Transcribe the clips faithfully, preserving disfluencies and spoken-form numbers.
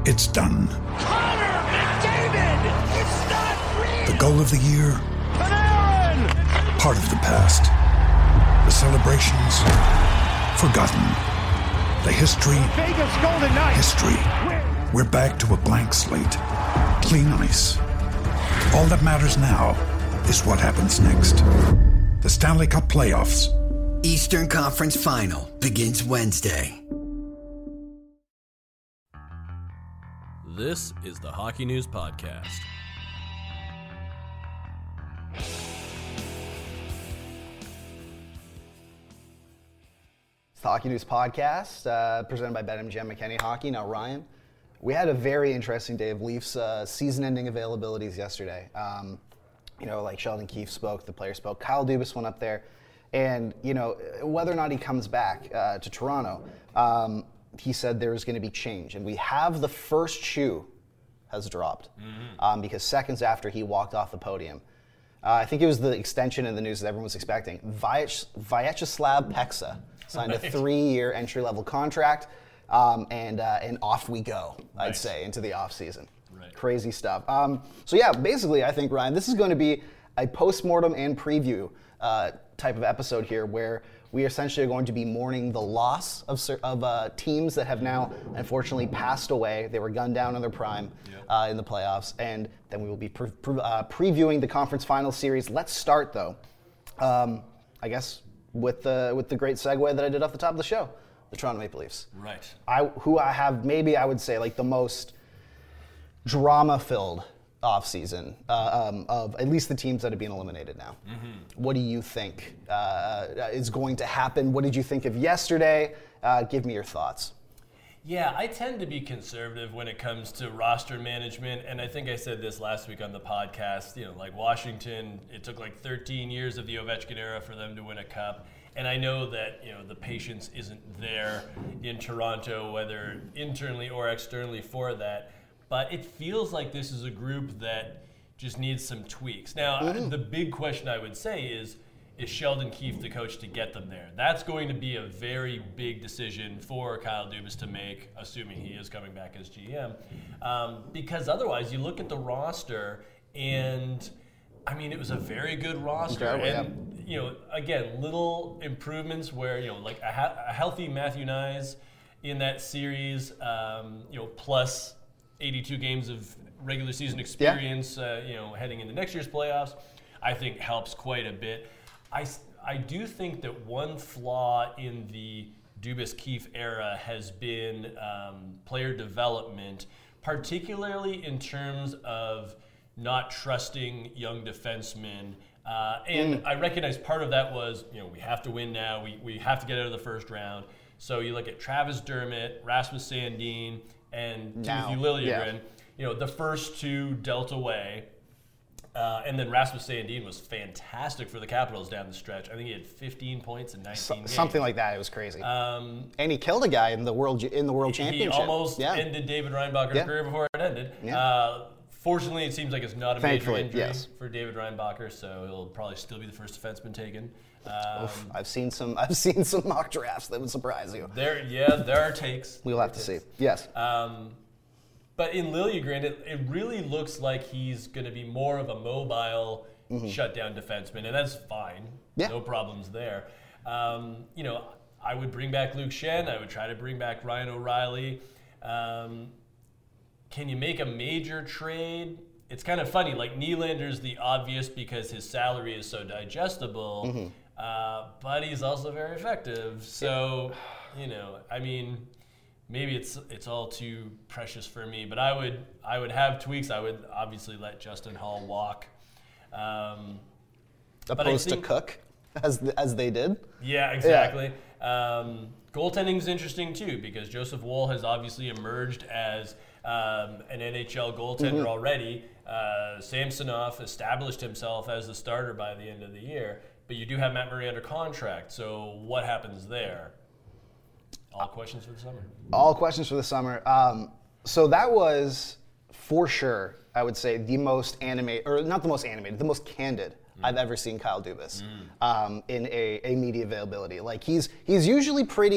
It's done. Connor McDavid! It's not real! The goal of the year? Panarin! Part of the past. The celebrations? Forgotten. The history? Vegas Golden Knights! History. We're back to a blank slate. Clean ice. All that matters now is what happens next. The Stanley Cup Playoffs. Eastern Conference Final begins Wednesday. This is the Hockey News Podcast. It's the Hockey News Podcast, uh, presented by BetMGM McKinney Hockey. Now, Ryan, we had a very interesting day of Leafs uh, season-ending availabilities yesterday. Um, you know, like Sheldon Keefe spoke, the player spoke. Kyle Dubas went up there, and, you know, whether or not he comes back uh, to Toronto, um, he said there's going to be change. And we have the first shoe has dropped mm-hmm. um, because seconds after he walked off the podium, uh, I think it was the extension in the news that everyone was expecting. Vyach- Vyacheslav Peksa signed right. a three-year entry-level contract, um, and uh, and off we go, right. I'd say, into the offseason. Right. Crazy stuff. Um, so yeah, basically, I think, Ryan, this is going to be a postmortem and preview uh, type of episode here where we essentially are going to be mourning the loss of, of uh, teams that have now, unfortunately, passed away. They were gunned down in their prime yep. uh, in the playoffs. And then we will be pre- pre- uh, previewing the conference final series. Let's start, though, um, I guess, with the with the great segue that I did off the top of the show, the Toronto Maple Leafs. Right. I Who I have, maybe I would say, like the most drama-filled offseason uh, um, of at least the teams that have been eliminated now. Mm-hmm. What do you think uh, is going to happen? What did you think of yesterday? Uh, give me your thoughts. Yeah, I tend to be conservative when it comes to roster management, and I think I said this last week on the podcast. You know, like Washington, it took like thirteen years of the Ovechkin era for them to win a cup, and I know that, you know, the patience isn't there in Toronto, whether internally or externally, for that. But it feels like this is a group that just needs some tweaks. Now, mm-hmm. the big question I would say is, is Sheldon Keefe the coach to get them there? That's going to be a very big decision for Kyle Dubas to make, assuming he is coming back as G M. Um, because otherwise, you look at the roster, and, I mean, it was a very good roster. Incredible, and, yeah. you know, again, little improvements where, you know, like a, ha- a healthy Matthew Nyes in that series, um, you know, plus eighty-two games of regular season experience, yeah. uh, you know, heading into next year's playoffs, I think helps quite a bit. I, I do think that one flaw in the Dubas-Keefe era has been um, player development, particularly in terms of not trusting young defensemen. Uh, and mm. I recognize part of that was, you know, we have to win now. We, we have to get out of the first round. So you look at Travis Dermott, Rasmus Sandin, and now, Timothy Liljegren, yeah. you know, the first two dealt away. Uh, and then Rasmus Sandin was fantastic for the Capitals down the stretch. I think he had fifteen points in nineteen so, games. Something like that. It was crazy. Um, and he killed a guy in the world in the World he Championship. He almost yeah. ended David Reinbacher's yeah. career before it ended. Yeah. Uh, fortunately, it seems like it's not a Thankfully, major injury yes. for David Reinbacher, so he'll probably still be the first defenseman taken. Um, Oof, I've seen some. I've seen some mock drafts that would surprise you. There, yeah, there are takes. We'll have to see. Yes. Um, But in Liljegren, it, it really looks like he's going to be more of a mobile mm-hmm. shutdown defenseman, and that's fine. Yeah. No problems there. Um, you know, I would bring back Luke Shen. I would try to bring back Ryan O'Reilly. Um, can you make a major trade? It's kind of funny. Like, Nylander's the obvious because his salary is so digestible, mm-hmm. uh, but he's also very effective. So, you know, I mean... Maybe it's it's all too precious for me, but I would I would have tweaks. I would obviously let Justin Hall walk, um, opposed think, to Cook, as as they did. Yeah, exactly. Yeah. Um, goaltending is interesting too because Joseph Woll has obviously emerged as um, an N H L goaltender mm-hmm. already. Uh, Samsonov established himself as the starter by the end of the year, but you do have Matt Murray under contract. So what happens there? All questions for the summer. All questions for the summer. Um, so that was, for sure, I would say, the most animated, or not the most animated, the most candid mm. I've ever seen Kyle Dubas mm. um, in a, a media availability. Like, he's he's usually pretty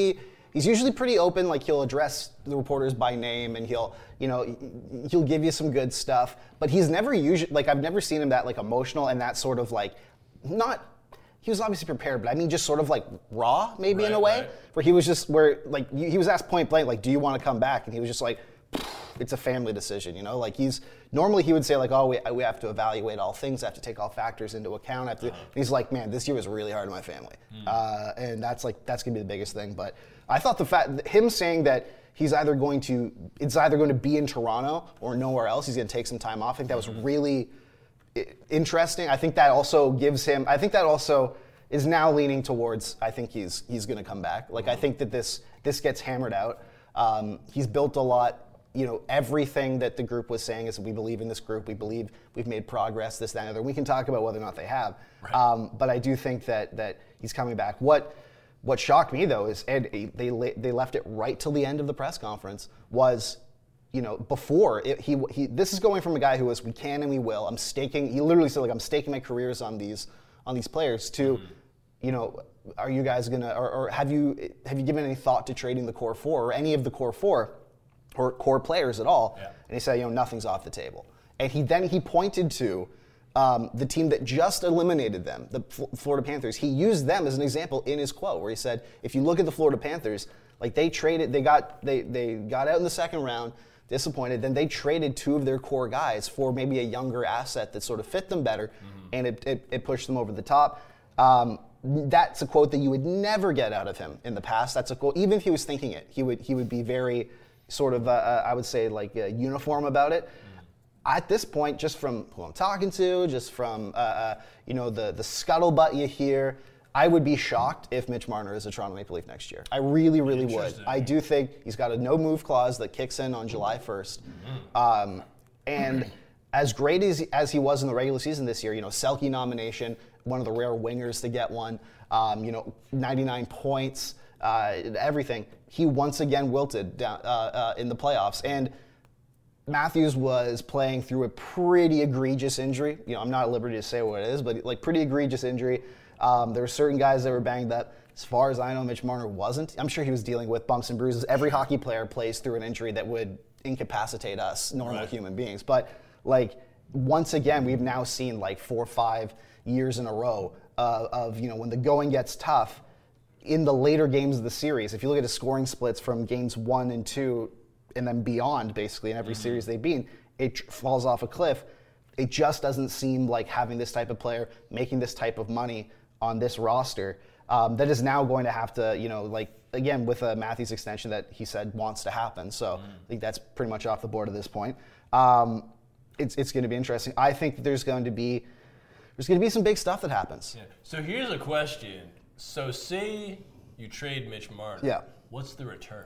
he's usually pretty open. Like he'll address the reporters by name, and he'll, you know, he'll give you some good stuff. But he's never usually like I've never seen him that like emotional and that sort of like not. He was obviously prepared, but I mean just sort of like raw, maybe right, in a way, right. where he was just where like he was asked point blank, like, do you want to come back? And he was just like, it's a family decision, you know. Like he's normally he would say like, oh, we we have to evaluate all things, I have to take all factors into account. I have to, uh-huh. And he's like, man, this year was really hard on my family, mm. uh, and that's like that's gonna be the biggest thing. But I thought the fact him saying that he's either going to it's either going to be in Toronto or nowhere else. He's going to take some time off. I think that was really interesting. I think that also gives him. I think that also is now leaning towards. I think he's he's going to come back. Like I think that this this gets hammered out. Um, he's built a lot. You know, everything that the group was saying is we believe in this group. We believe we've made progress. This, that, and other. We can talk about whether or not they have. Right. Um, but I do think that that he's coming back. What what shocked me though is and they they left it right till the end of the press conference was. You know, before it, he he, this is going from a guy who was we can and we will. I'm staking. He literally said like I'm staking my careers on these on these players. To, mm-hmm. you know, are you guys gonna or, or have you have you given any thought to trading the core four or any of the core four or core players at all? Yeah. And he said, you know, nothing's off the table. And he then he pointed to um, the team that just eliminated them, the F- Florida Panthers. He used them as an example in his quote where he said, if you look at the Florida Panthers, like they traded, they got they they got out in the second round. Disappointed. Then they traded two of their core guys for maybe a younger asset that sort of fit them better, mm-hmm. and it, it, it pushed them over the top. Um, that's a quote that you would never get out of him in the past. That's a quote, even if he was thinking it, he would he would be very sort of, uh, I would say, like uh, uniform about it. Mm-hmm. At this point, just from who I'm talking to, just from uh, uh, you know the the scuttlebutt you hear. I would be shocked if Mitch Marner is a Toronto Maple Leaf next year. I really, really would. I do think he's got a no-move clause that kicks in on July first. Mm-hmm. Um, and as great as, as he was in the regular season this year, you know, Selke nomination, one of the rare wingers to get one, um, you know, ninety-nine points, uh, everything. He once again wilted down, uh, uh, in the playoffs. And Matthews was playing through a pretty egregious injury. You know, I'm not at liberty to say what it is, but like pretty egregious injury. Um, there were certain guys that were banged up. As far as I know, Mitch Marner wasn't. I'm sure he was dealing with bumps and bruises. Every hockey player plays through an injury that would incapacitate us, normal right. human beings. But, like, once again, we've now seen, like, four or five years in a row uh, of, you know, when the going gets tough, in the later games of the series, if you look at the scoring splits from games one and two and then beyond, basically, in every mm-hmm. series they've been, it tr- falls off a cliff. It just doesn't seem like having this type of player, making this type of money on this roster um, that is now going to have to, you know, like, again, with a Matthews extension that he said wants to happen. So mm. I think that's pretty much off the board at this point. Um, it's it's going to be interesting. I think there's going to be there's going to be some big stuff that happens. Yeah. So here's a question. So say you trade Mitch Marner. Yeah. What's the return?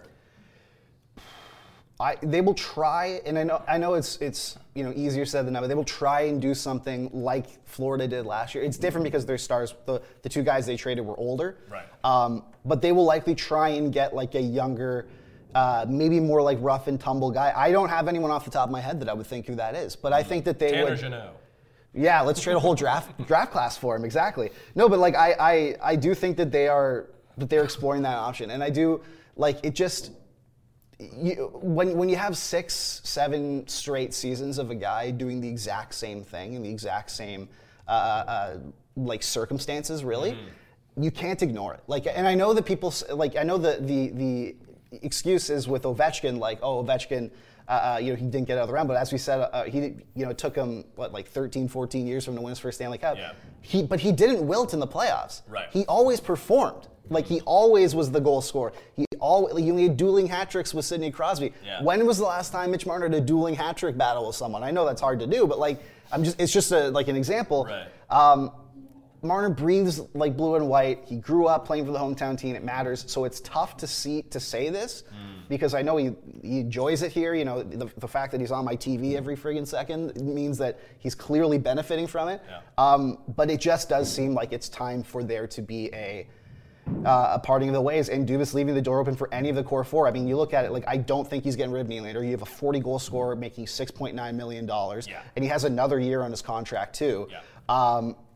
I, they will try, and I know I know it's it's you know easier said than done, but they will try and do something like Florida did last year. It's different because their stars, the, the two guys they traded were older, right? Um, but they will likely try and get like a younger, uh, maybe more like rough and tumble guy. I don't have anyone off the top of my head that I would think who that is, but I think that they Tanner would. Jeannot. Yeah, let's trade a whole draft draft class for him. Exactly. No, but like I, I I do think that they are that they're exploring that option, and I do like it just. You, when when you have six, seven straight seasons of a guy doing the exact same thing in the exact same uh, uh, like circumstances, really, mm-hmm. you can't ignore it. Like, and I know that people like I know the the the excuse is with Ovechkin, like, oh, Ovechkin, uh, uh, you know, he didn't get out of the round, but as we said, uh, he you know it took him what like thirteen, fourteen years from to win his first Stanley Cup. Yeah. He but he didn't wilt in the playoffs. Right. He always performed. Like, he always was the goal scorer. He always, you had dueling hat tricks with Sidney Crosby. Yeah. When was the last time Mitch Marner had a dueling hat trick battle with someone? I know that's hard to do, but like, I'm just, it's just a, like an example. Right. Um, Marner breathes like blue and white. He grew up playing for the hometown team. It matters. So it's tough to see, to say this mm. because I know he, he enjoys it here. You know, the, the fact that he's on my T V every friggin' second means that he's clearly benefiting from it. Yeah. Um, but it just does seem like it's time for there to be a, Uh, a parting of the ways, and Dubas leaving the door open for any of the core four. I mean, you look at it, like, I don't think he's getting rid of Nylander. You have a forty-goal scorer making six point nine million dollars, yeah. and he has another year on his contract, too. Yeah. Um,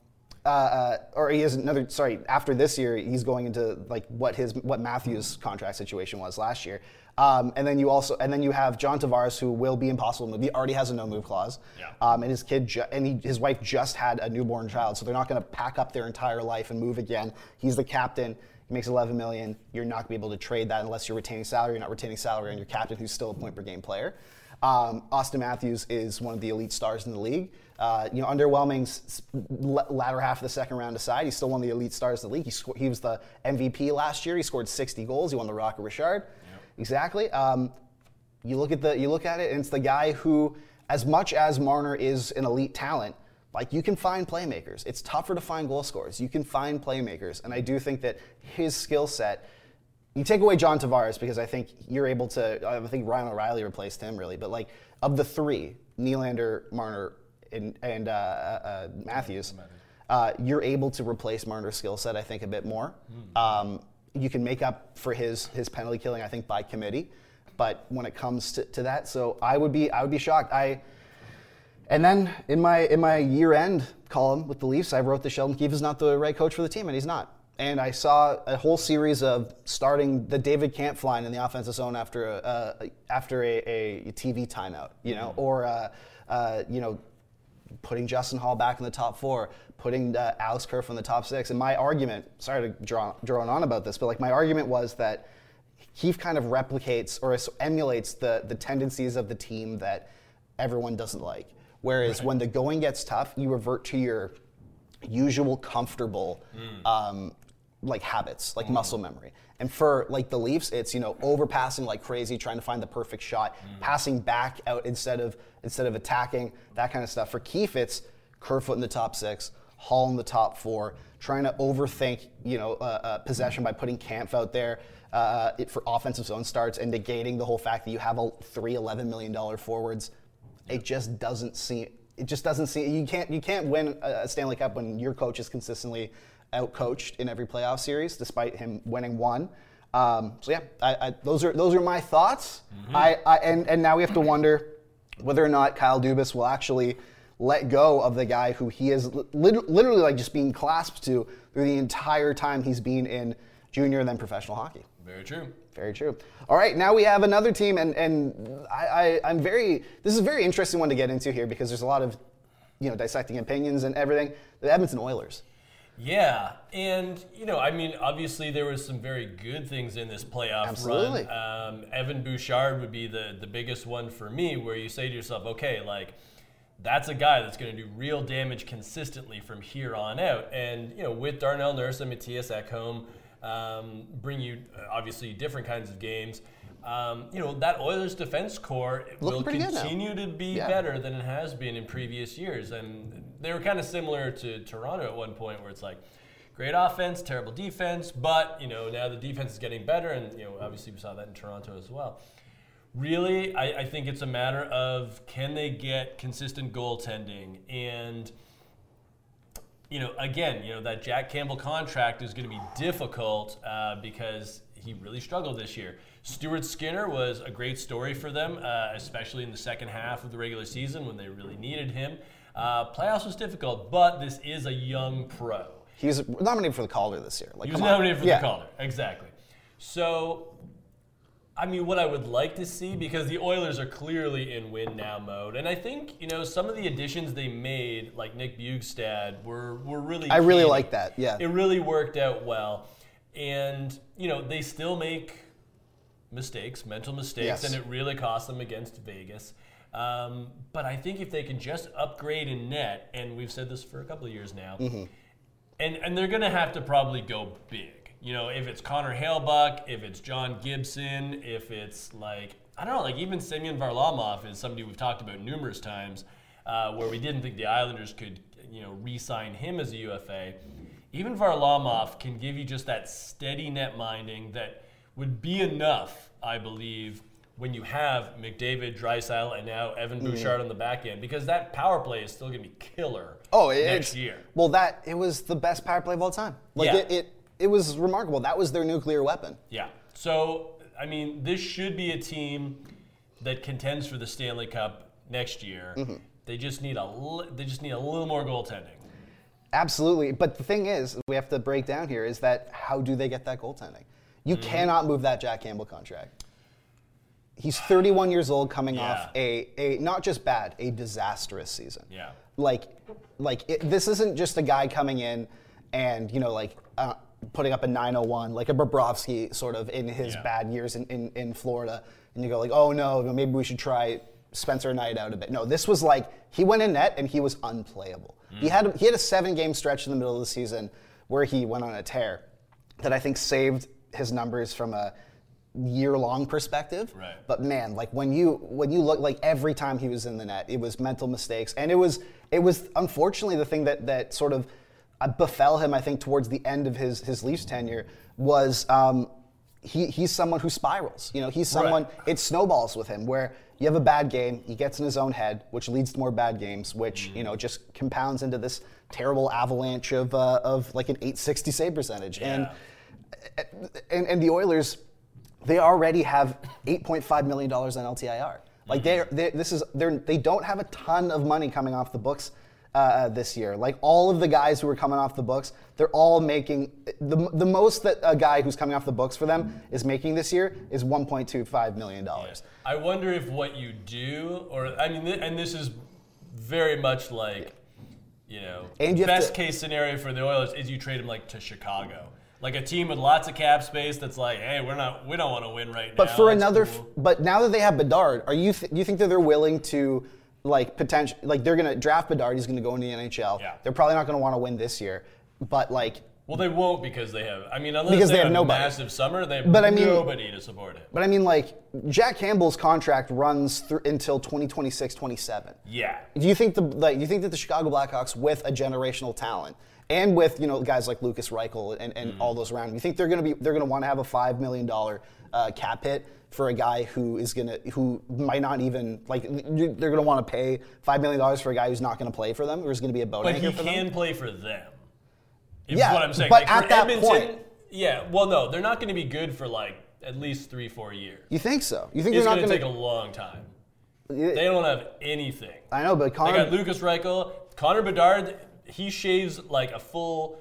uh, uh, or he has another. Sorry, after this year, he's going into like what his what Matthews' contract situation was last year. Um, and then you also, and then you have John Tavares, who will be impossible to move. He already has a no-move clause, yeah. um, and his kid ju- and he, his wife just had a newborn child, so they're not going to pack up their entire life and move again. He's the captain. He makes eleven million dollars. You're not going to be able to trade that unless you're retaining salary. You're not retaining salary on your captain, who's still a point-per-game player. Um, Austin Matthews is one of the elite stars in the league. Uh, you know, underwhelming s- l- latter half of the second round aside, he's still one of the elite stars in the league. He, sco- he was the M V P last year. He scored sixty goals. He won the Rocket Richard. Yep. Exactly. Um, You look at the you look at it, and it's the guy who, as much as Marner is an elite talent, like you can find playmakers. It's tougher to find goal scorers. You can find playmakers, and I do think that his skill set. You take away John Tavares because I think you're able to. I think Ryan O'Reilly replaced him really, but like of the three, Nylander, Marner, and, and uh, uh, Matthews, uh, you're able to replace Marner's skill set. I think a bit more. Mm. Um, you can make up for his his penalty killing. I think by committee. But when it comes to, to that, so I would be I would be shocked. I and then in my in my year end column with the Leafs, I wrote that Sheldon Keefe is not the right coach for the team, and he's not. And I saw a whole series of starting the David Kampf line in the offensive zone after a uh, after a, a T V timeout, you know, mm-hmm. or uh, uh, you know, putting Justin Hall back in the top four, putting uh, Alex Kerfoot in the top six. And my argument, sorry to draw draw on about this, but like my argument was that Keefe kind of replicates or emulates the, the tendencies of the team that everyone doesn't like. Whereas right. when the going gets tough, you revert to your usual comfortable mm. um, like habits, like mm. muscle memory. And for like the Leafs, it's, you know, overpassing like crazy, trying to find the perfect shot, mm. passing back out instead of instead of attacking, that kind of stuff. For Keefe, it's Kerfoot in the top six, Hall in the top four, trying to overthink, you know, uh, uh, possession by putting Kampf out there. Uh, it, for offensive zone starts and negating the whole fact that you have a, three eleven million dollars forwards. It just doesn't seem. It just doesn't seem. You can't. You can't win a Stanley Cup when your coach is consistently outcoached in every playoff series, despite him winning one. Um, so yeah, I, I, those are those are my thoughts. Mm-hmm. I, I and and now we have to wonder whether or not Kyle Dubas will actually let go of the guy who he is li- literally like just being clasped to through the entire time he's been in junior and then professional hockey. Very true. Very true. All right, now we have another team, and and I, I I'm very this is a very interesting one to get into here because there's a lot of, you know, dissecting opinions and everything. The Edmonton Oilers. Yeah, and you know, I mean, obviously there was some very good things in this playoff Absolutely. run. Um, Evan Bouchard would be the the biggest one for me, where you say to yourself, okay, like that's a guy that's going to do real damage consistently from here on out. And you know, with Darnell Nurse and Matthias Ekholm. Um, bring you uh, obviously different kinds of games. Um, you know, that Oilers defense core will continue to be yeah. better than it has been in previous years. And they were kind of similar to Toronto at one point where it's like great offense, terrible defense, but you know, now the defense is getting better, and you know, obviously we saw that in Toronto as well. Really, I, I think it's a matter of can they get consistent goaltending. And you know, again, you know, that Jack Campbell contract is going to be difficult uh, because he really struggled this year. Stuart Skinner was a great story for them, uh, especially in the second half of the regular season when they really needed him. Uh, playoffs was difficult, but this is a young pro. He was nominated for the Calder this year. Like, he was come nominated on. for yeah. the Calder, exactly. So, I mean, what I would like to see, because the Oilers are clearly in win-now mode, and I think, you know, some of the additions they made, like Nick Bjugstad, were, were really I key. really like that, yeah. It really worked out well. And, you know, they still make mistakes, mental mistakes, yes. and it really cost them against Vegas. Um, but I think if they can just upgrade in net, and we've said this for a couple of years now, mm-hmm. and, and they're going to have to probably go big. You know, if it's Connor Halebuck, if it's John Gibson, if it's like, I don't know, like even Semyon Varlamov is somebody we've talked about numerous times uh, where we didn't think the Islanders could, you know, re-sign him as a U F A. Even Varlamov can give you just that steady net minding that would be enough, I believe, when you have McDavid, Draisaitl, and now Evan Bouchard mm. on the back end, because that power play is still going to be killer oh, it, next it's, year. Well, that it was the best power play of all time. Like yeah. it, it, it was remarkable. That was their nuclear weapon. Yeah. So, I mean, this should be a team that contends for the Stanley Cup next year. Mm-hmm. They just need a li- they just need a little more goaltending. Absolutely. But the thing is, we have to break down here is that how do they get that goaltending? You mm. cannot move that Jack Campbell contract. He's thirty-one years old, coming yeah. off a, a not just bad, a disastrous season. Yeah. Like, like it, this isn't just a guy coming in and, you know, like uh, putting up a nine oh one, like a Bobrovsky sort of in his yeah. bad years in, in, in Florida. And you go like, oh no, maybe we should try Spencer Knight out a bit. No, this was like, he went in net and he was unplayable. Mm. He had he had a seven-game stretch in the middle of the season where he went on a tear that I think saved his numbers from a year-long perspective. Right. But man, like when you when you look, like every time he was in the net, it was mental mistakes, and it was it was unfortunately the thing that that sort of befell him. I think towards the end of his his Leafs tenure was um, he he's someone who spirals. You know, he's someone Right. it snowballs with him where you have a bad game, he gets in his own head, which leads to more bad games, which Mm-hmm. you know just compounds into this terrible avalanche of uh, of like an eight sixty save percentage, Yeah. and, and and the Oilers. They already have eight point five million dollars on L T I R. Like they're, they this is they're they don't have a ton of money coming off the books uh, this year. Like all of the guys who are coming off the books, they're all making the the most that a guy who's coming off the books for them is making this year is one point two five million dollars. I wonder if what you do, or I mean, th- and this is very much like, you know, And you have best to- case scenario for the Oilers is you trade him like to Chicago. Like a team with lots of cap space that's like, hey, we're not, we don't want to win right now. But for That's another, cool. but now that they have Bedard, are you th- you think that they're willing to like potential like they're gonna draft Bedard? He's gonna go into the N H L. Yeah. They're probably not gonna want to win this year, but like. Well, they won't because they have. I mean, unless Because they, they have have a nobody. massive summer, they have But I mean- nobody to support it. But I mean, like, Jack Campbell's contract runs through until twenty twenty-six twenty-seven. Yeah. Do you think the like? Do you think that the Chicago Blackhawks, with a generational talent and with you know guys like Lucas Reichel and, and Mm. all those around, you think they're going to be they're going to want to have a five million dollar uh, cap hit for a guy who is going to who might not even like they're going to want to pay five million dollars for a guy who's not going to play for them or is going to be a boat But anchor he for them? can play for them. Is Yeah, what I'm saying. but like at for that Edmonton, point- yeah. Well, no, they're not going to be good for like at least three, four years. You think so? You think It's they're not going to going take a long time. to? They don't have anything. I know, but They Connor. got Lucas Reichel, Connor Bedard. He shaves like a full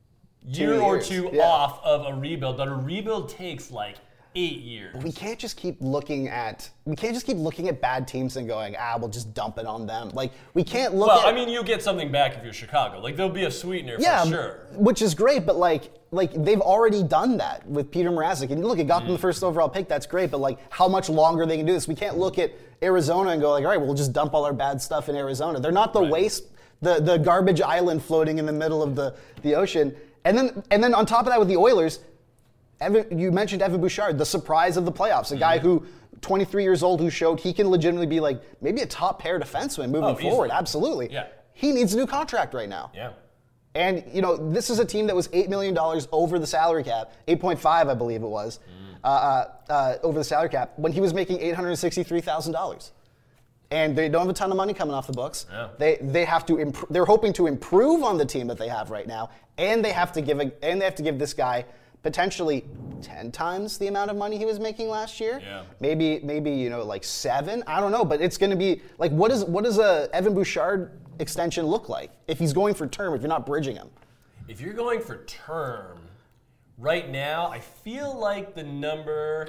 year Two or years, two yeah. off of a rebuild, but a rebuild takes like eight years. We can't just keep looking at we can't just keep looking at bad teams and going, ah, we'll just dump it on them. Like we can't look Well, at I mean, you'll get something back if you're Chicago. Like there'll be a sweetener yeah, for sure. which is great, but like like they've already done that with Peter Mrazek. And look, it got them Mm. the first overall pick, that's great, but like how much longer they can do this? We can't look at Arizona and go like, all right, we'll just dump all our bad stuff in Arizona. They're not the Right. waste the the garbage island floating in the middle of the, the ocean. And then and then on top of that with the Oilers, Evan, you mentioned Evan Bouchard, the surprise of the playoffs, a guy Mm-hmm. who, twenty-three years old, who showed he can legitimately be like maybe a top pair defenseman moving Oh, easily. forward. Absolutely. Yeah. He needs a new contract right now. Yeah. And, you know, this is a team that was eight million dollars over the salary cap, eight point five, I believe it was, Mm. uh, uh, uh, over the salary cap, when he was making eight hundred sixty-three thousand dollars. And they don't have a ton of money coming off the books. Yeah. They they have to imp- they're hoping to improve on the team that they have right now, and they have to give a, and they have to give this guy potentially ten times the amount of money he was making last year. Yeah. Maybe maybe you know like seven. I don't know, but it's going to be like what is what does a Evan Bouchard extension look like if he's going for term? If you're not bridging him, If you're going for term, right now, I feel like the number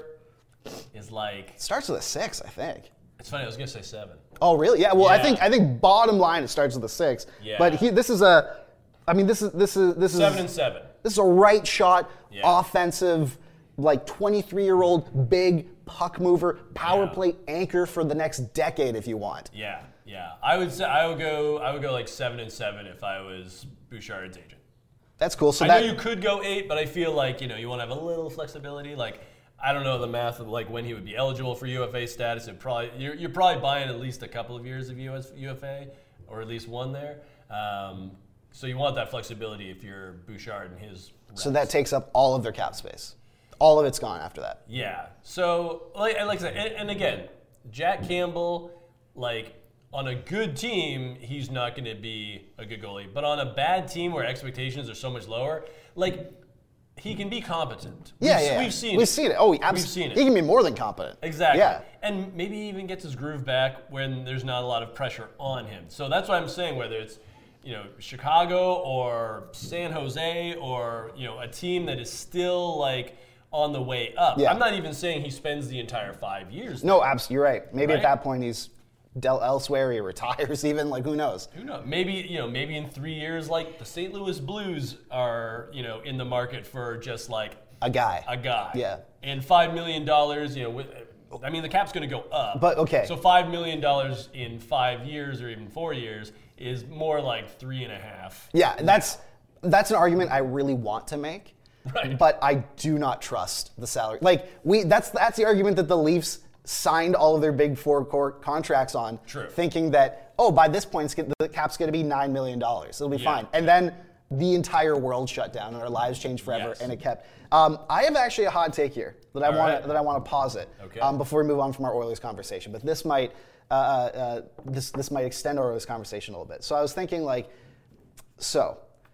is like. it starts with a six, I think. It's funny. I was gonna say seven. Oh really? Yeah. Well, I Yeah. think I think bottom line it starts with a six. Yeah. But he this is a, I mean this is this is this Seven is and seven. this is a right shot, Yeah. offensive, like twenty-three-year-old big puck mover, power Yeah. play anchor for the next decade if you want. Yeah, yeah. I would say I would go. I would go like seven and seven if I was Bouchard's agent. That's cool. So I that know you could go eight, but I feel like you know you want to have a little flexibility. Like I don't know the math of like when he would be eligible for U F A status. It probably you're, you're probably buying at least a couple of years of U S, U F A or at least one there. Um, so you want that flexibility if you're Bouchard and his. Reps. so that takes up all of their cap space. All of it's gone after that. Yeah. So, like, like I said, and, and again, Jack Campbell, like, on a good team, he's not going to be a good goalie. But on a bad team where expectations are so much lower, like, he can be competent. Yeah, we've, yeah. We've seen We've it. seen it. Oh, absolutely. We've seen it. He can be more than competent. Exactly. Yeah. And maybe he even gets his groove back when there's not a lot of pressure on him. So that's why I'm saying whether it's you know, Chicago or San Jose or, you know, a team that is still like on the way up. Yeah. I'm not even saying he spends the entire five years. No, absolutely, you're right. Maybe Right? at that point he's dealt elsewhere, he retires even, like who knows? Who knows? Maybe, you know, maybe in three years, like the Saint Louis Blues are, you know, in the market for just like A guy. a guy. Yeah. And five million dollars, you know, with, I mean, the cap's going to go up. But, okay. So five million dollars in five years or even four years is more like three and a half. Yeah, that's that's an argument I really want to make. Right. But I do not trust the salary. Like we that's that's the argument that the Leafs signed all of their big four core contracts on, True. thinking that, oh, by this point, it's get, the cap's going to be nine million dollars. It'll be Yeah. fine. And then the entire world shut down and our lives changed forever, Yes. and it kept. Um, I have actually a hot take here that I All want right. to that I want to posit Okay. um, before we move on from our Oilers conversation. But this might uh, uh, this this might extend our Oilers conversation a little bit. So I was thinking like, so.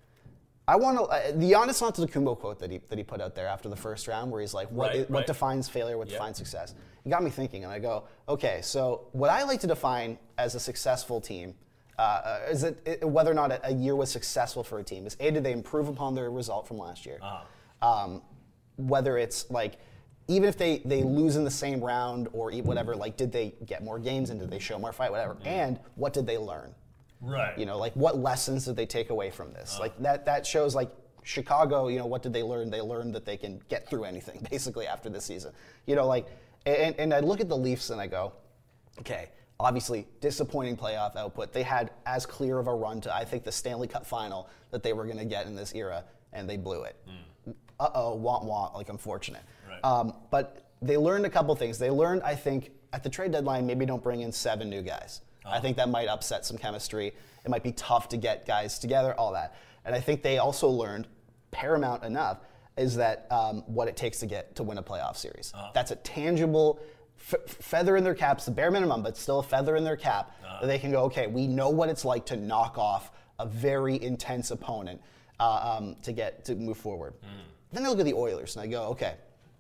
I want to uh, the Giannis Antetokounmpo quote that he that he put out there after the first round, where he's like, "What Right, is, what right. defines failure? What Yep. defines success?" It got me thinking, and I go, "Okay, so what I like to define as a successful team uh, uh, is it, it whether or not a, a year was successful for a team is a did they improve upon their result from last year? Uh-huh. Um, whether it's like." Even if they, they lose in the same round or e- whatever, like did they get more games and did they show more fight, whatever? And what did they learn? Right. You know, like what lessons did they take away from this? Like that that shows like Chicago, you know, what did they learn? They learned that they can get through anything basically after this season. You know, like and, and I look at the Leafs and I go, okay, obviously disappointing playoff output. They had as clear of a run to I think the Stanley Cup final that they were going to get in this era, and they blew it. Mm. Uh-oh, wah wah, like unfortunate. Right. Um, but they learned a couple things. They learned, I think, at the trade deadline, maybe don't bring in seven new guys. I think that might upset some chemistry. It might be tough to get guys together, all that. And I think they also learned, paramount enough, is that um, what it takes to get to win a playoff series. That's a tangible f- feather in their caps, the bare minimum, but still a feather in their cap, that they can go, okay, we know what it's like to knock off a very intense opponent uh, um, to get to move forward. Then I look at the Oilers and I go, okay,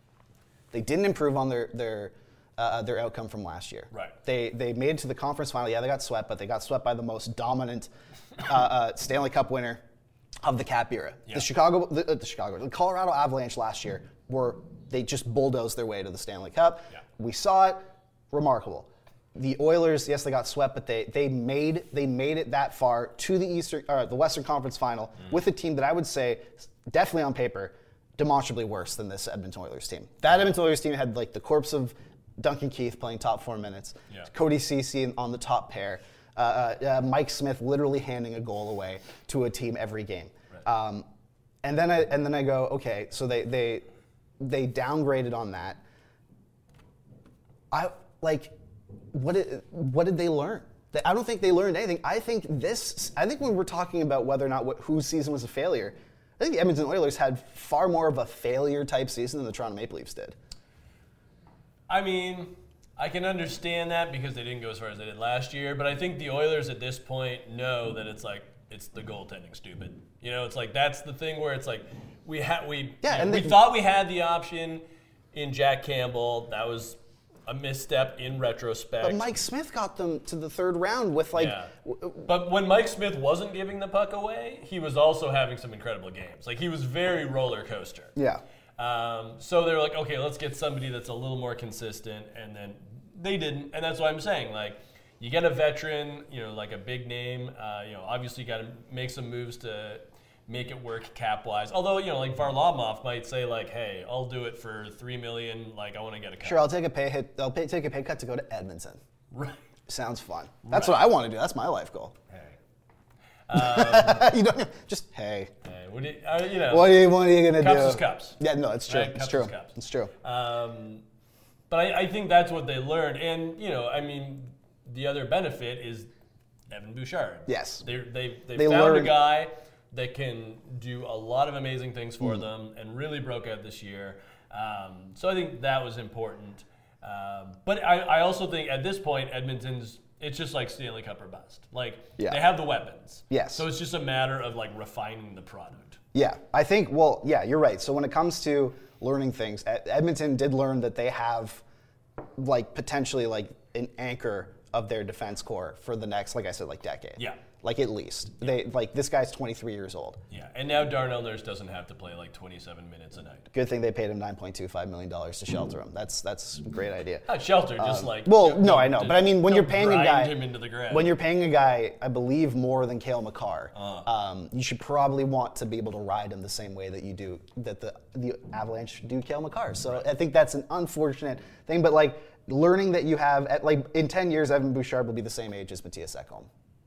they didn't improve on their their uh, their outcome from last year. Right. They they made it to the conference final. Yeah, they got swept, but they got swept by the most dominant uh, uh, Stanley Cup winner of the Cap era. Yeah. The Chicago, the, uh, the Chicago, the Colorado Avalanche last year were they just bulldozed their way to the Stanley Cup. Yeah. We saw it, remarkable. The Oilers, yes, they got swept, but they they made they made it that far to the Eastern or the Western Conference final Mm. with a team that I would say definitely on paper demonstrably worse than this Edmonton Oilers team. That Edmonton Oilers team had like the corpse of Duncan Keith playing top four minutes, Yeah. Cody Ceci on the top pair, uh, uh, uh, Mike Smith literally handing a goal away to a team every game. Right. Um, and then I and then I go, okay, so they they they downgraded on that. I like what did what did they learn? They- I don't think they learned anything. I think this. I think when we're talking about whether or not what, whose season was a failure, I think the Edmonton Oilers had far more of a failure type season than the Toronto Maple Leafs did. I mean, I can understand that because they didn't go as far as they did last year, but I think the Oilers at this point know that it's like it's the goaltending, stupid. You know, it's like that's the thing where it's like we had we Yeah, you know, and we they- thought we had the option in Jack Campbell. That was a misstep in retrospect. But Mike Smith got them to the third round with like. Yeah. w- But when Mike Smith wasn't giving the puck away, he was also having some incredible games. Like he was very roller coaster. Yeah. Um, so they're like, okay, let's get somebody that's a little more consistent, and then they didn't, and that's what I'm saying. Like, you get a veteran, you know, like a big name. Uh, you know, obviously you got to make some moves to make it work cap wise. Although, you know, like Varlamov might say, like, hey, I'll do it for three million. Like, I want to get a cut. Sure, I'll take a pay hit. I'll pay, take a pay cut to go to Edmonton. Right. Sounds fun. That's Right. what I want to do. That's my life goal. Hey. you don't just hey. Hey. What do you, uh, you know? What are you, what are you gonna Cups do? is cups. Yeah, no, it's true. Right? It's Cups true. is cups. It's true. Um, but I, I think that's what they learned. And, you know, I mean, the other benefit is Evan Bouchard. Yes. They, they, they, They found learned- a guy that can do a lot of amazing things Mm. for them and really broke out this year. Um, so I think that was important. Um, but I, I also think at this point, Edmonton's, it's just like Stanley Cup or bust. Like, Yeah. they have the weapons. Yes. So it's just a matter of, like, refining the product. Yeah, I think, well, yeah, you're right. So when it comes to learning things, Ed- Edmonton did learn that they have, like, potentially, like, an anchor of their defense core for the next, like I said, like decade. Yeah. Like at least. Yeah. They like this guy's twenty-three years old. Yeah, and now Darnell Nurse doesn't have to play like twenty-seven minutes a night. Good thing they paid him nine point two five million dollars to shelter him. That's that's a great idea. Not shelter, just um, like. Well, no, I know, but I mean when you're paying a guy, him into the ground. when you're paying a guy, I believe more than Cale Makar, uh. um, you should probably want to be able to ride him the same way that you do that the the Avalanche do Cale Makar. So right. I think that's an unfortunate thing, but like learning that you have at like in ten years, Evan Bouchard will be the same age as Matthias Ekholm.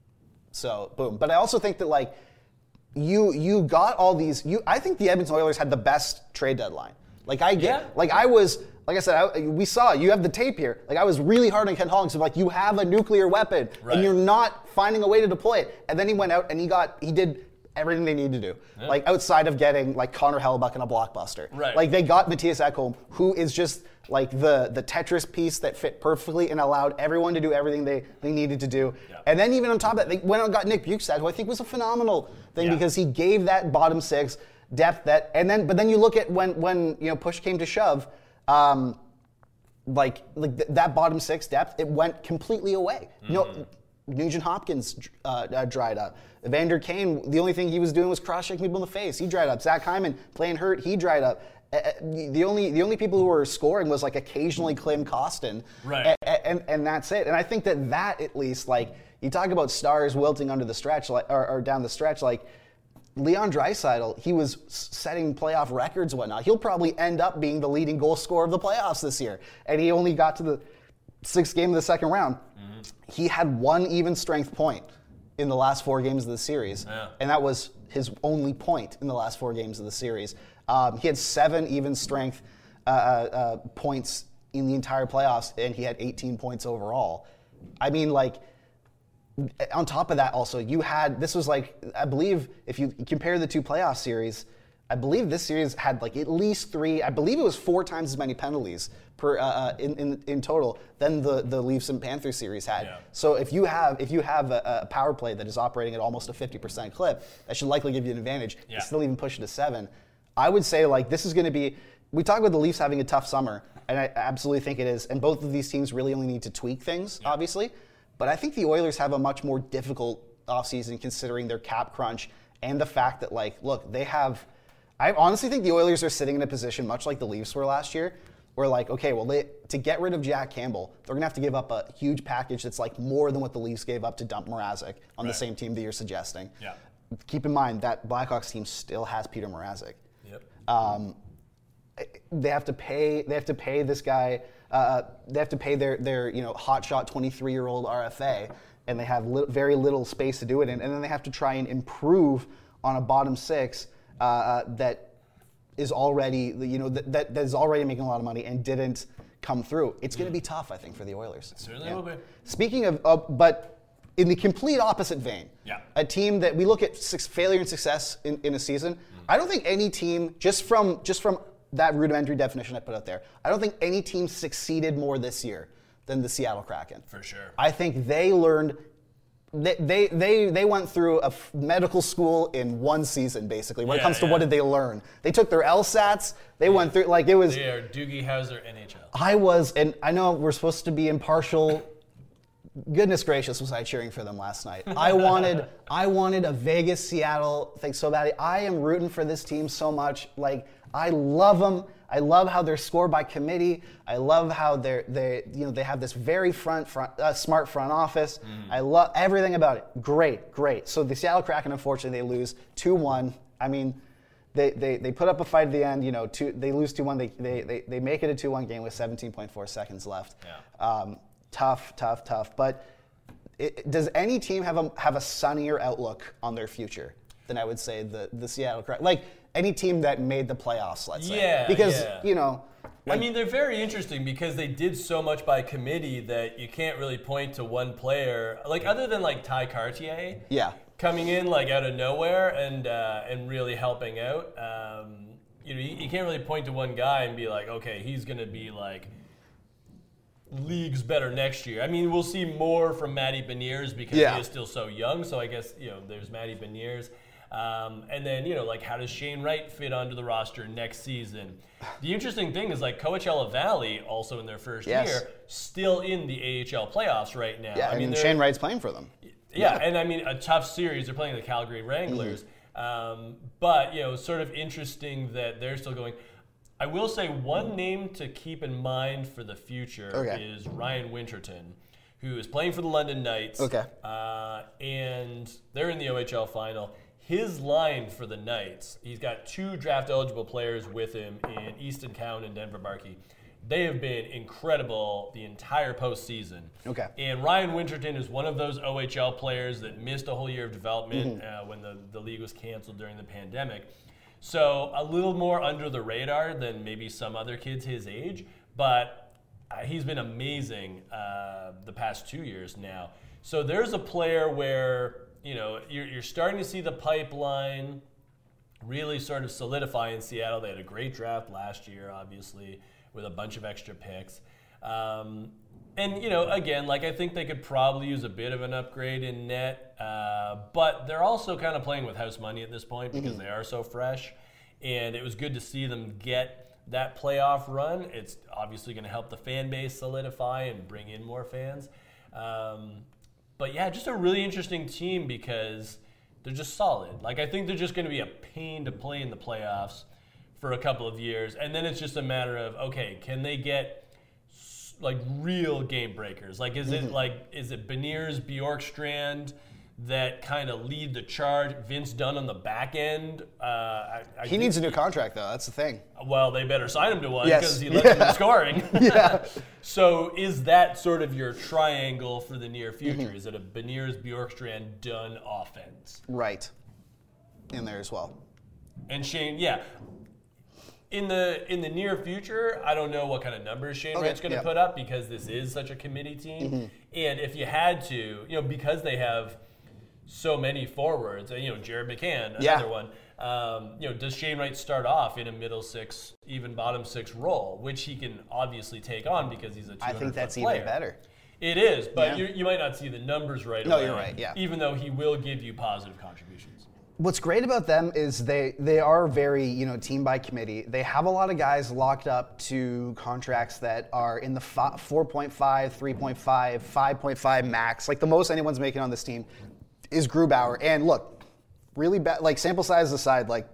So boom. But I also think that like you you got all these. You I think the Edmonton Oilers had the best trade deadline. Like I get yeah. like I was like I said I, we saw you have the tape here. Like I was really hard on Ken Hollings. So like you have a nuclear weapon right. and you're not finding a way to deploy it. And then he went out and he got he did everything they needed to do. Yeah. Like outside of getting like Connor Hellebuck in a blockbuster. Right. Like they got Matthias Ekholm, who is just like the the Tetris piece that fit perfectly and allowed everyone to do everything they, they needed to do. Yeah. And then even on top of that, they went out and got Nick Bjugstad, who I think was a phenomenal thing yeah. because he gave that bottom six depth that and then but then you look at when when you know push came to shove, um, like like th- that bottom six depth, it went completely away. Mm-hmm. You know, Nugent Hopkins uh, uh, dried up. Evander Kane, the only thing he was doing was cross-checking people in the face. He dried up. Zach Hyman playing hurt, he dried up. Uh, the only the only people who were scoring was like occasionally Klim Kostin, right? And, and and that's it. And I think that that at least like you talk about stars wilting under the stretch like or, or down the stretch like Leon Draisaitl, he was setting playoff records and whatnot. He'll probably end up being the leading goal scorer of the playoffs this year, and he only got to the sixth game of the second round. Mm-hmm. He had one even strength point in the last four games of the series, yeah. and that was his only point in the last four games of the series. Um, he had seven even strength uh, uh, points in the entire playoffs, and he had eighteen points overall. I mean, like, on top of that also, you had, this was like, I believe, if you compare the two playoff series, I believe this series had like at least three, I believe it was four times as many penalties per uh, in, in in total than the, the Leafs and Panthers series had. Yeah. So if you have if you have a, a power play that is operating at almost a fifty percent clip, that should likely give you an advantage. Yeah. You still even push it to seven. I would say like this is going to be, we talk about the Leafs having a tough summer, and I absolutely think it is, and both of these teams really only need to tweak things, yeah. obviously, but I think the Oilers have a much more difficult offseason considering their cap crunch and the fact that like, look, they have, I honestly think the Oilers are sitting in a position much like the Leafs were last year, where like, okay, well, they, to get rid of Jack Campbell, they're going to have to give up a huge package that's like more than what the Leafs gave up to dump Mrazek on right. the same team that you're suggesting. Yeah. Keep in mind that Blackhawks team still has Peter Mrazek. Yep. Um, they have to pay. They have to pay this guy. Uh, they have to pay their their you know hotshot twenty-three-year-old R F A, and they have li- very little space to do it in. And then they have to try and improve on a bottom six uh, that is already you know that, that that is already making a lot of money and didn't come through. It's going to be tough, I think, for the Oilers. It certainly yeah. will be. Speaking of, uh, but. In the complete opposite vein, yeah. a team that we look at six, failure and success in, in a season, mm. I don't think any team, just from just from that rudimentary definition I put out there, I don't think any team succeeded more this year than the Seattle Kraken. For sure. I think they learned, they they they, they went through a f- medical school in one season, basically, when yeah, it comes to yeah. what did they learn. They took their LSATs, they yeah. went through, like it was... They are Doogie Howser N H L. I was, and I know we're supposed to be impartial... Goodness gracious, was I cheering for them last night. I wanted I wanted a Vegas-Seattle thing so badly. I am rooting for this team so much. Like, I love them. I love how they're scored by committee. I love how they're they you know they have this very front, front uh, smart front office. Mm. I love everything about it. Great, great. So the Seattle Kraken, unfortunately, they lose two one. I mean, they, they they put up a fight at the end. You know, two, they lose two one. They, they they they make it a two one game with seventeen point four seconds left. Yeah. Um, Tough, tough, tough. But it, does any team have a have a sunnier outlook on their future than I would say the the Seattle Kraken? Like any team that made the playoffs, let's say. Yeah, because yeah. you know. Like, I mean, they're very interesting because they did so much by committee that you can't really point to one player, like other than like Ty Cartier. Yeah. Coming in like out of nowhere and uh, and really helping out. Um, you know, you, you can't really point to one guy and be like, okay, he's gonna be like. Leagues better next year. I mean, we'll see more from Matty Beniers because yeah. he is still so young. So I guess you know there's Matty Beniers. Um, and then, you know, like, how does Shane Wright fit onto the roster next season? The interesting thing is, like, Coachella Valley, also in their first Yes. year, still in the A H L playoffs right now. Yeah, I, I mean, mean, they're- Shane Wright's playing for them. Yeah, and I mean, a tough series. They're playing the Calgary Wranglers. Mm-hmm. Um, but, you know, sort of interesting that they're still going. I will say one name to keep in mind for the future Okay. is Ryan Winterton, who is playing for the London Knights. Okay. Uh, and they're in the O H L final. His line for the Knights, he's got two draft-eligible players with him in Easton Cowan and Denver Barkey. They have been incredible the entire postseason. Okay. And Ryan Winterton is one of those O H L players that missed a whole year of development Mm-hmm. uh, when the, the league was canceled during the pandemic. So a little more under the radar than maybe some other kids his age, but uh, he's been amazing uh, the past two years now. So there's a player where, you know, you're, you're starting to see the pipeline really sort of solidify in Seattle. They had a great draft last year, obviously, with a bunch of extra picks. Um, and, you know, again, like, I think they could probably use a bit of an upgrade in net, uh, but they're also kind of playing with house money at this point because Mm-hmm. they are so fresh. And it was good to see them get that playoff run. It's obviously going to help the fan base solidify and bring in more fans. Um, but, yeah, just a really interesting team because they're just solid. Like, I think they're just going to be a pain to play in the playoffs for a couple of years. And then it's just a matter of, okay, can they get like real game breakers? Like, is it like, is it Beniers, Bjorkstrand that kind of lead the charge? Vince Dunn on the back end? Uh, I, I He think- needs a new contract, though. That's the thing. Well, they better sign him to one Yes. because he led them Yeah. in scoring. Yeah. So is that sort of your triangle for the near future? Mm-hmm. Is it a Beniers, Bjorkstrand, Dunn offense? Right. In there as well. And Shane, yeah. In the in the near future, I don't know what kind of numbers Shane Okay, Wright's going to yeah. put up because this is such a committee team. Mm-hmm. And if you had to, you know, because they have so many forwards, and you know, Jared McCann, another Yeah. one. Um, you know, does Shane Wright start off in a middle six, even bottom six role, which he can obviously take on because he's a two I hundred think that's foot even player. better. It is, but Yeah. you, you might not see the numbers right No, away. you're right, yeah. Even though he will give you positive contributions. What's great about them is they they are very, you know, team by committee. They have a lot of guys locked up to contracts that are in the fi- four point five, three point five, five point five max. Like the most anyone's making on this team is Grubauer. And look, really bad, like sample size aside, like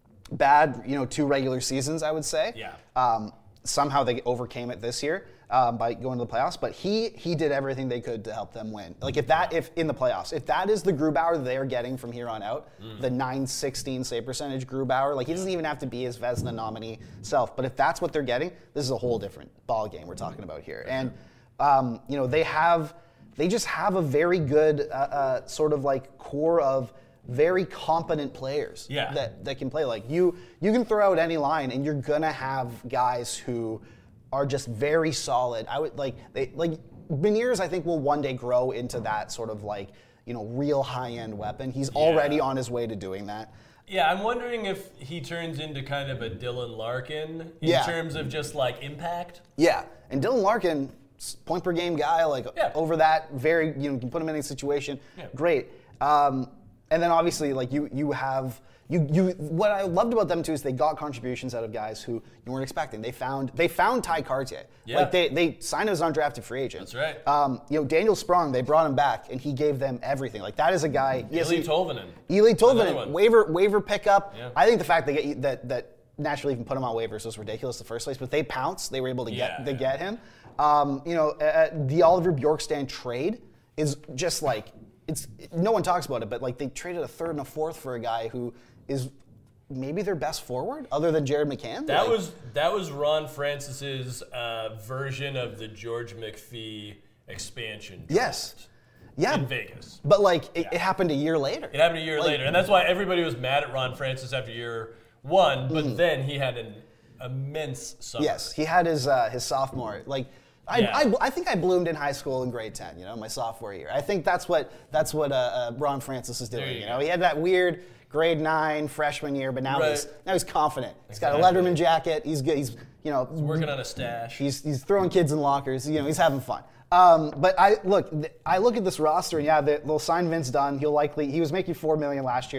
bad, you know, two regular seasons, I would say. Yeah. Um, somehow they overcame it this year um, by going to the playoffs, but he he did everything they could to help them win. Like if that if in the playoffs, if that is the Grubauer they're getting from here on out, the nine sixteen save percentage Grubauer, like he doesn't even have to be his Vezina nominee self, but if that's what they're getting, this is a whole different ball game we're talking about here. And um, you know they have they just have a very good uh, uh, sort of like core of very competent players Yeah. that, that can play. Like you you can throw out any line and you're gonna have guys who are just very solid. I would like they like Beniers I think will one day grow into that sort of like, you know, real high-end weapon. He's already on his way to doing that. Yeah, I'm wondering if he turns into kind of a Dylan Larkin in Yeah. terms of just like impact. Yeah. And Dylan Larkin, s- point per game guy, like Yeah. over that very, you know, you can put him in any situation. Yeah. Great. Um, and then obviously like you you have You, you, what I loved about them too is they got contributions out of guys who you weren't expecting. They found they found Ty Cartier. Yeah. Like they they signed him as an undrafted free agent. That's right. Um, you know, Daniel Sprong, they brought him back and he gave them everything. Like that is a guy. yes, Eli he- Tolvanen. Eli Another Tolvanen, one. waiver waiver pickup. Yeah. I think the fact they get that that naturally even put him on waivers was ridiculous in the first place. But they pounced. They were able to get Yeah, to yeah. get him. Um, you know, uh, the Oliver Bjorkstrand trade is just like it's. No one talks about it, but like they traded a third and a fourth for a guy who is maybe their best forward, other than Jared McCann. That Like, was that was Ron Francis's uh, version of the George McPhee expansion. yes, draft yeah, in Vegas. but like it, it happened a year later. It happened a year Like- later, and that's why everybody was mad at Ron Francis after year one. But then he had an immense summer. Yes, he had his uh, his sophomore. Like, I, Yeah. I, I think I bloomed in high school in grade ten. You know, my sophomore year. I think that's what that's what uh, uh, Ron Francis is doing. There you You go. know, he had that weird grade nine freshman year, but now Right. he's now he's confident. He's got a Exactly. Letterman jacket. He's good. He's you know Working on a stash. He's he's throwing kids in lockers. You know, he's having fun. Um, but I look, th- I look at this roster, and yeah, they, they'll sign Vince Dunn. He'll likely he was making four million last year.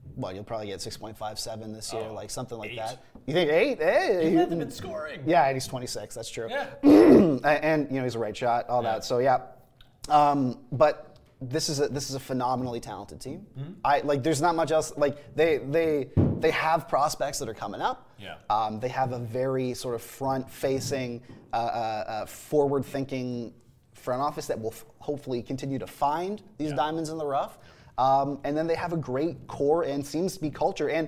well, you'll probably get six point five seven this year, Oh, like something like eight. that. You think eight? Hey, He hasn't been scoring. yeah, and he's twenty-six. That's true. Yeah. and, and you know he's a right shot, all Yeah. that. So yeah, um, but this is a this is a phenomenally talented team. Mm-hmm. I like. There's not much else. Like they they they have prospects that are coming up. Yeah. Um, they have a very sort of front-facing, uh, uh, uh, forward-thinking front office that will f- hopefully continue to find these Yeah. diamonds in the rough. Um, and then they have a great core and seems to be culture. And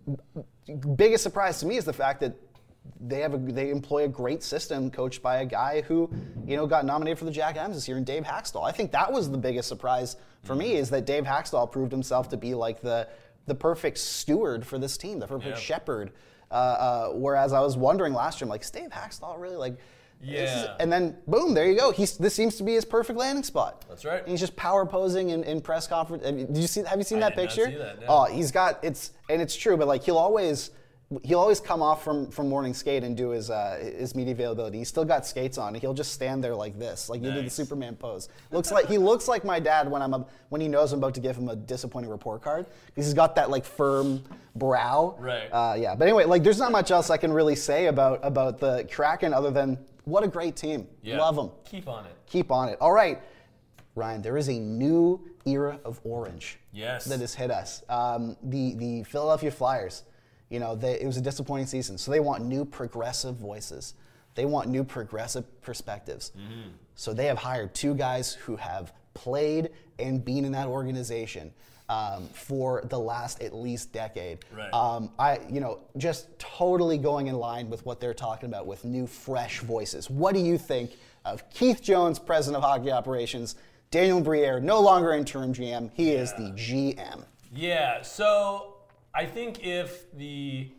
biggest surprise to me is the fact that they have a, they employ a great system coached by a guy who, you know, got nominated for the Jack Adams this year, and Dave Haxtell. I think that was the biggest surprise for me, is that Dave Haxtell proved himself to be like the the perfect steward for this team, the perfect Yeah. shepherd. Uh, uh, whereas I was wondering last year, I'm like, is Dave Haxtell really like? this is- Yeah. and then boom, there you go. He's this seems to be his perfect landing spot. That's right. And he's just power posing in, in press conference. I mean, did you see? Have you seen I that did not picture? see that, no. Oh, he's got it's and it's true, but like he'll always he'll always come off from, from morning skate and do his uh, his media availability. He's still got skates on. And he'll just stand there like this, like you do the Nice. Superman pose. Looks like he looks like my dad when I'm a, when he knows I'm about to give him a disappointing report card, because he's got that like firm brow. Right. Uh, yeah. But anyway, like there's not much else I can really say about about the Kraken other than what a great team. Yeah. Love them. Keep on it. Keep on it. All right, Ryan, there is a new era of orange Yes. that has hit us. Um, the, the Philadelphia Flyers, you know, they, it was a disappointing season, so they want new progressive voices. They want new progressive perspectives. Mm-hmm. So they have hired two guys who have played and been in that organization um, for the last at least decade. Right. Um, I, you know, just totally going in line with what they're talking about with new, fresh voices. What do you think of Keith Jones, president of hockey operations, Daniel Briere, no longer interim G M, he is the G M. Yeah, so I think if the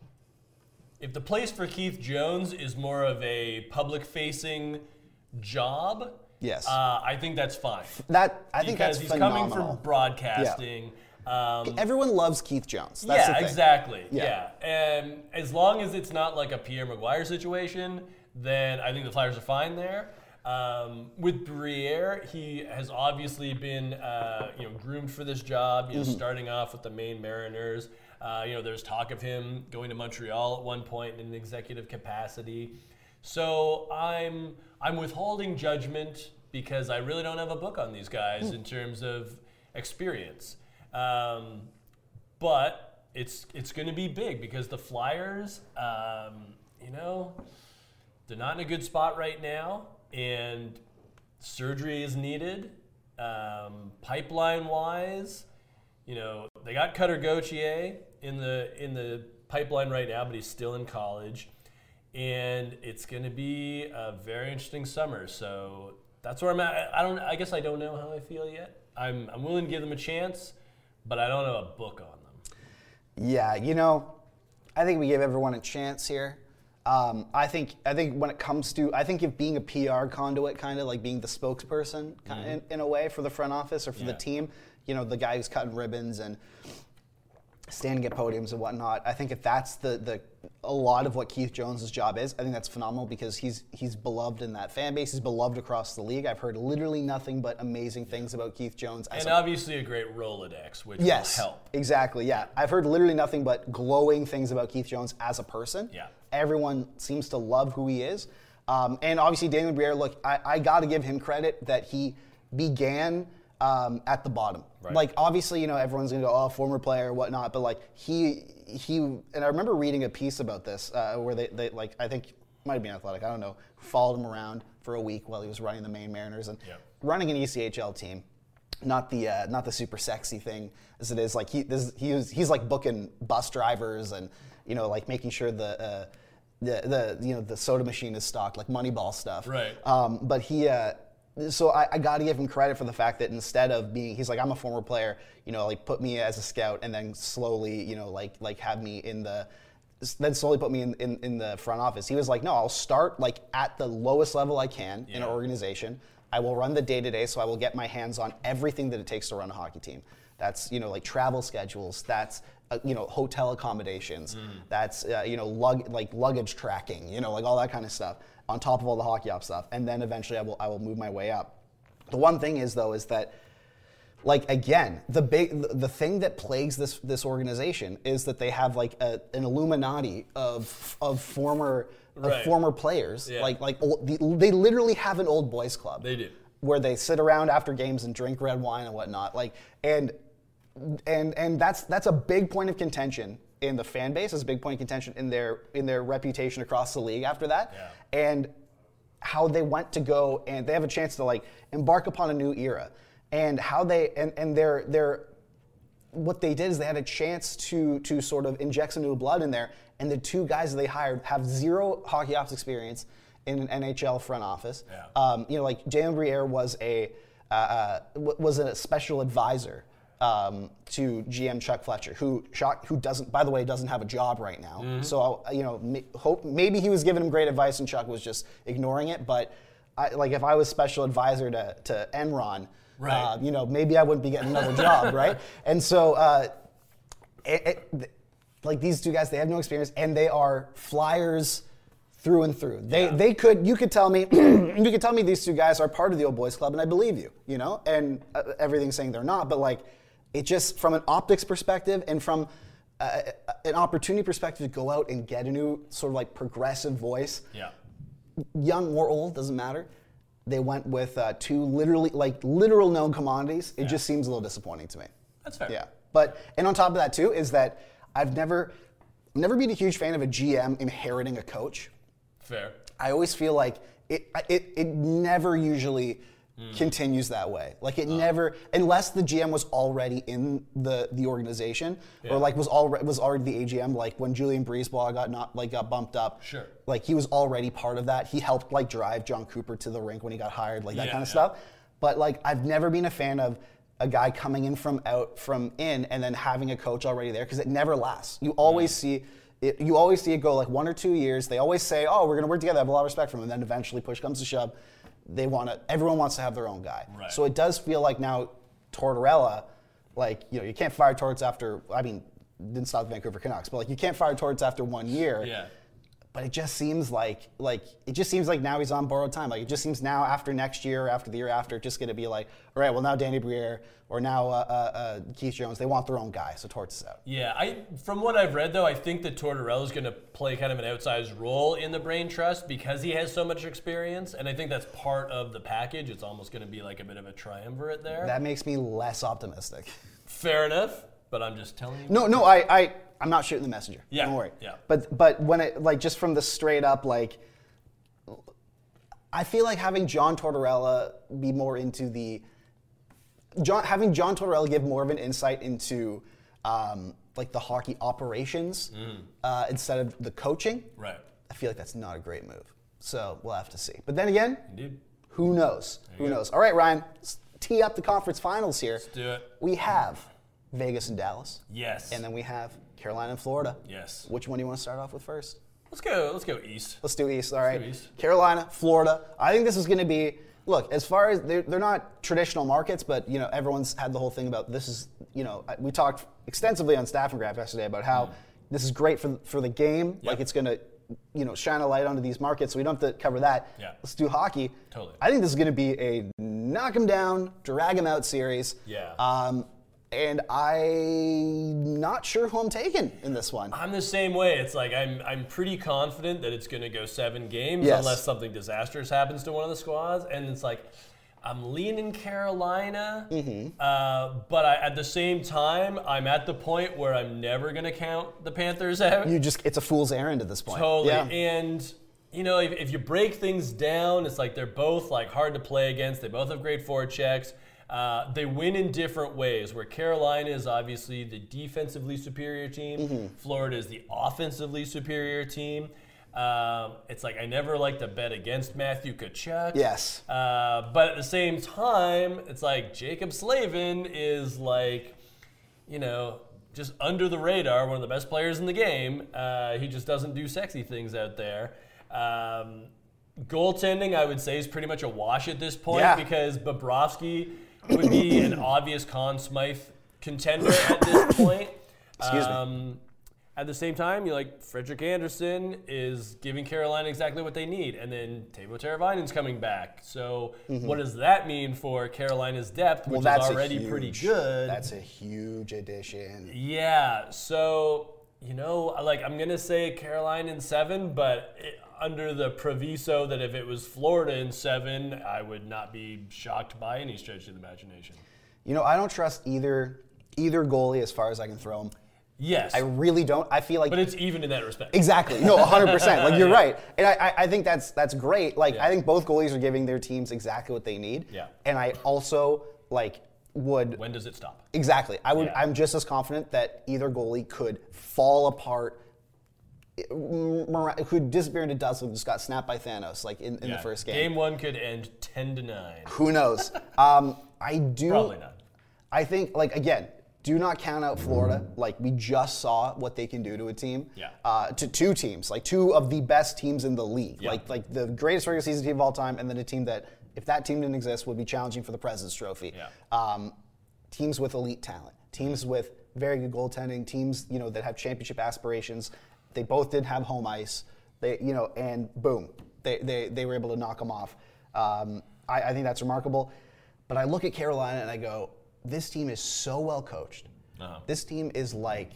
if the place for Keith Jones is more of a public-facing job, Yes. uh, I think that's fine. That I think because that's he's phenomenal. coming from broadcasting. Um, Everyone loves Keith Jones. That's the yeah, thing. exactly. Yeah. Yeah. and as long as it's not like a Pierre Maguire situation, then I think the Flyers are fine there. Um, with Briere, he has obviously been, uh, you know, groomed for this job. You know, Mm-hmm. starting off with the Maine Mariners. Uh, you know, there's talk of him going to Montreal at one point in an executive capacity. So I'm I'm withholding judgment because I really don't have a book on these guys in terms of experience. Um, but it's it's going to be big because the Flyers, um, you know, they're not in a good spot right now, and surgery is needed. Um, pipeline-wise, you know, they got Cutter Gauthier in the in the pipeline right now, but he's still in college, and it's going to be a very interesting summer. So that's where I'm at. I don't. I guess I don't know how I feel yet. I'm I'm willing to give them a chance, but I don't have a book on them. Yeah, you know, I think we give everyone a chance here. Um, I think I think when it comes to, I think if being a P R conduit, kind of like being the spokesperson kind of in, in a way for the front office or for the Yeah. team, you know, the guy who's cutting ribbons and standing at podiums and whatnot. I think if that's the the a lot of what Keith Jones' job is, I think that's phenomenal because he's he's beloved in that fan base. He's beloved across the league. I've heard literally nothing but amazing things about Keith Jones. as And a- obviously a great Rolodex, which Yes, will help. exactly. Yeah, I've heard literally nothing but glowing things about Keith Jones as a person. Yeah. Everyone seems to love who he is, um, and obviously Daniel Briere. Look, I, I got to give him credit that he began um, at the bottom. Right. Like obviously, you know, everyone's gonna go, oh, former player, whatnot, but like he he, and I remember reading a piece about this uh, where they, they like I think it might have been Athletic, I don't know, followed him around for a week while he was running the Maine Mariners and Yeah. running an E C H L team. Not the uh, not the super sexy thing as it is. Like he this, he was, he's like booking bus drivers and you know like making sure the uh, the the you know the soda machine is stocked, like Moneyball stuff. Right. Um, but he uh, so I, I got to give him credit for the fact that instead of being, he's like, I'm a former player, you know, like put me as a scout and then slowly, you know, like like have me in the then slowly put me in, in, in the front office. He was like, no, I'll start like at the lowest level I can in Yeah. an organization. I will run the day-to-day, so I will get my hands on everything that it takes to run a hockey team. That's, you know, like travel schedules, that's, uh, you know, hotel accommodations, that's, uh, you know, lug, like luggage tracking, you know, like all that kind of stuff, on top of all the hockey op stuff. And then eventually I will, I will move my way up. The one thing is, though, is that like again, the big the, the thing that plagues this this organization is that they have like a, an Illuminati of of former of Right. former players. Yeah. Like like old, the, they literally have an old boys club. They do. Where they sit around after games and drink red wine and whatnot. Like and and and that's that's a big point of contention in the fan base. It's a big point of contention in their in their reputation across the league after that. Yeah. And how they went to go and they have a chance to like embark upon a new era. And how they and, and their their what they did is they had a chance to to sort of inject some new blood in there. And the two guys that they hired have zero hockey ops experience in an N H L front office. Yeah. Um, you know, like Jalen Briere was a uh, uh, w- was a special advisor um, to G M Chuck Fletcher, who Chuck, who doesn't, by the way, doesn't have a job right now. Mm-hmm. So you know, may, hope maybe he was giving him great advice and Chuck was just ignoring it. But I, like if I was special advisor to to Enron. Right. Uh, you know, maybe I wouldn't be getting another job, right? And so, uh, it, it, like these two guys, they have no experience, and they are Flyers through and through. They Yeah. they could you could tell me you could tell me these two guys are part of the Old Boys Club, and I believe you, you know, and uh, everything's saying they're not, but like it just from an optics perspective and from uh, an opportunity perspective to go out and get a new sort of like progressive voice, Yeah. young or old, doesn't matter. They went with uh, two literally, like literal known commodities. It Yeah. just seems a little disappointing to me. That's fair. Yeah, but and on top of that too is that I've never, never been a huge fan of a G M inheriting a coach. Fair. I always feel like it, it, it never usually continues that way. Like it never, unless the G M was already in the the organization Yeah. or like was already was already the A G M. Like when Julian Breezeball got not like got bumped up. Sure. Like he was already part of that. He helped like drive John Cooper to the rink when he got hired, like that Yeah, kind of yeah. stuff. But like I've never been a fan of a guy coming in from out from in and then having a coach already there because it never lasts. You always see it, you always see it go like one or two years. They always say, "Oh, we're going to work together." I have a lot of respect for them, and then eventually, push comes to shove, they want to. Everyone wants to have their own guy. Right. So it does feel like now Tortorella, like you know, you can't fire Torts after. I mean, didn't stop the Vancouver Canucks, but like you can't fire Torts after one year. Yeah. But it just seems like like it just seems like now he's on borrowed time. Like it just seems now after next year, after the year after, it's just going to be like, all right, well now Danny Briere or now uh, uh, uh, Keith Jones, they want their own guy, so Torts is out. Yeah, I from what I've read though, I think that Tortorella is going to play kind of an outsized role in the brain trust because he has so much experience, and I think that's part of the package. It's almost going to be like a bit of a triumvirate there. That makes me less optimistic. Fair enough, but I'm just telling you. No, no, I, I, I'm not shooting the messenger. Yeah, Don't worry. yeah. But, but when it, like, just from the straight up, like, I feel like having John Tortorella be more into the, John, having John Tortorella give more of an insight into, um, like, the hockey operations uh, instead of the coaching. Right. I feel like that's not a great move. So we'll have to see. But then again, Indeed. who knows? Who you go. knows? All right, Ryan, let's tee up the conference finals here. Let's do it. We have Vegas and Dallas. Yes. And then we have Carolina and Florida. Yes. Which one do you want to start off with first? Let's go. Let's go east. Let's do East, all right. do East. Carolina, Florida. I think this is going to be, look, as far as, they're, they're not traditional markets, but, you know, everyone's had the whole thing about this is, you know, we talked extensively on Staff and Graph yesterday about how mm. this is great for, for the game. Yep. Like it's going to, you know, shine a light onto these markets, so we don't have to cover that. Yeah. Let's do hockey. Totally. I think this is going to be a knock 'em down, drag 'em out series. Yeah. Um, and I'm not sure who I'm taking in this one. I'm the same way. It's like I'm I'm pretty confident that it's going to go seven games Yes. unless something disastrous happens to one of the squads. And it's like I'm leaning Carolina, Mm-hmm. uh, but I, at the same time, I'm at the point where I'm never going to count the Panthers out. You just, it's a fool's errand at this point. Totally. Yeah. And, you know, if, if you break things down, it's like they're both like hard to play against. They both have great forechecks. Uh, they win in different ways, where Carolina is obviously the defensively superior team. Mm-hmm. Florida is the offensively superior team. Um, it's like I never like to bet against Matthew Tkachuk. Yes. Uh, but at the same time, it's like Jacob Slavin is like, you know, just under the radar, one of the best players in the game. Uh, he just doesn't do sexy things out there. Um, goaltending, I would say, is pretty much a wash at this point Yeah. because Bobrovsky would be an obvious Conn Smythe contender at this point. Excuse me. um, at the same time, you like Frederick Anderson is giving Carolina exactly what they need, and then Teuvo Teravainen's coming back. So mm-hmm. what does that mean for Carolina's depth, which well, is already huge, pretty good? That's a huge addition. Yeah. So you know, like I'm gonna say Carolina in seven, but it, under the proviso that if it was Florida in seven, I would not be shocked by any stretch of the imagination. You know, I don't trust either either goalie as far as I can throw them. Yes. I really don't. I feel like... But it's even in that respect. Exactly. No, one hundred percent. Like, you're yeah. right. And I, I think that's that's great. Like, yeah. I think both goalies are giving their teams exactly what they need. Yeah. And I also, like, would... When does it stop? Exactly. I would, yeah. I'm just as confident that either goalie could fall apart, could disappear into dust and just got snapped by Thanos, like, in, in yeah. the first game. Game one could end ten to nine. Who knows? um, I do... Probably not. I think, like, again... Do not count out Florida. Like, we just saw what they can do to a team. Yeah. Uh, to two teams, like two of the best teams in the league. Yeah. Like, like the greatest regular season team of all time, and then a team that, if that team didn't exist, would be challenging for the President's Trophy. Yeah. Um, teams with elite talent, teams with very good goaltending, teams you know that have championship aspirations. They both did have home ice. They, you know, and boom, they they, they were able to knock them off. Um, I, I think that's remarkable. But I look at Carolina and I go, this team is so well coached. Uh-huh. This team is like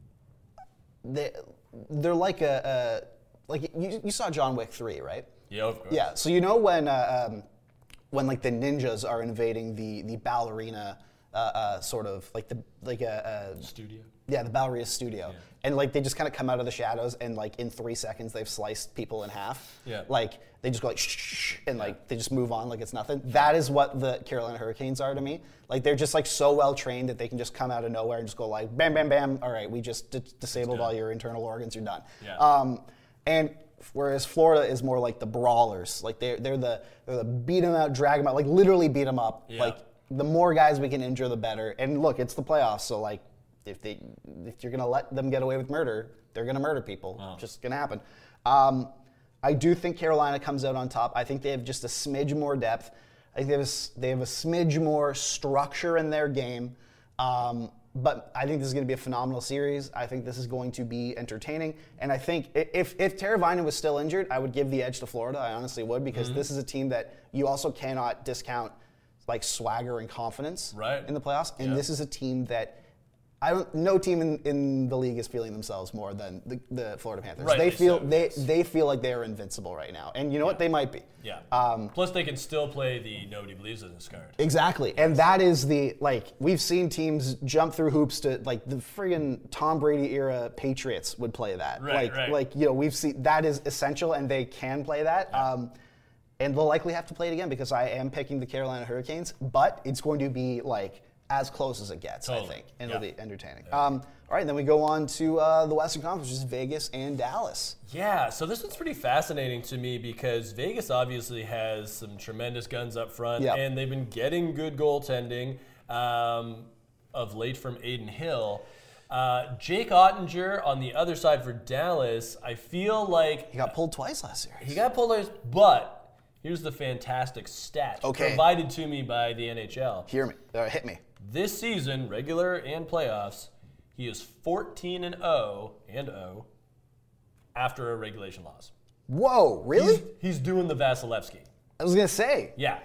they they're like a, a like you, you saw John Wick three, right? Yeah, of course. Yeah. So you know when uh, um, when like the ninjas are invading the the ballerina uh, uh, sort of like the like a, a studio. Yeah, the ballerina studio. Yeah. And like they just kind of come out of the shadows and like in three seconds they've sliced people in half. Yeah. Like they just go like shh, shh, shh and like they just move on like it's nothing. That is what the Carolina Hurricanes are to me. Like they're just like so well trained that they can just come out of nowhere and just go like bam, bam, bam. All right, we just d- disabled all your internal organs. You're done. Yeah. Um, and whereas Florida is more like the brawlers. Like they're they're the they're the beat them out, drag them out, like literally beat them up. Yeah. Like the more guys we can injure, the better. And look, it's the playoffs, so like. If they, if you're gonna let them get away with murder, they're gonna murder people. Wow. Just gonna happen. Um, I do think Carolina comes out on top. I think they have just a smidge more depth. I think they have a, they have a smidge more structure in their game. Um, but I think this is going to be a phenomenal series. I think this is going to be entertaining. And I think if if Teravainen was still injured, I would give the edge to Florida. I honestly would because mm-hmm. this is a team that you also cannot discount like swagger and confidence right. in the playoffs. And yeah. this is a team that. I don't. No team in, in the league is feeling themselves more than the, the Florida Panthers. Right, they feel so, they yes. they feel like they are invincible right now, and you know yeah. what? They might be. Yeah. Um, Plus, they can still play the nobody believes in this card. Exactly, and that is the like we've seen teams jump through hoops to like the friggin' Tom Brady era Patriots would play that. Right, like right. like you know we've seen that is essential, and they can play that. Yeah. Um, and they'll likely have to play it again because I am picking the Carolina Hurricanes, but it's going to be like. As close as it gets, totally. I think, and yeah. it'll be entertaining. Yeah. Um, all right, then we go on to uh, the Western Conference, which is Vegas and Dallas. Yeah, so this one's pretty fascinating to me because Vegas obviously has some tremendous guns up front, yep. and they've been getting good goaltending um, of late from Adin Hill. Uh, Jake Ottinger on the other side for Dallas, I feel like... He got pulled twice last year. He got pulled twice, but here's the fantastic stat okay. provided to me by the N H L. Hear me. Uh, hit me. This season, regular and playoffs, he is fourteen and oh and oh after a regulation loss. Whoa, really? He's, he's doing the Vasilevsky. I was gonna say. Yeah.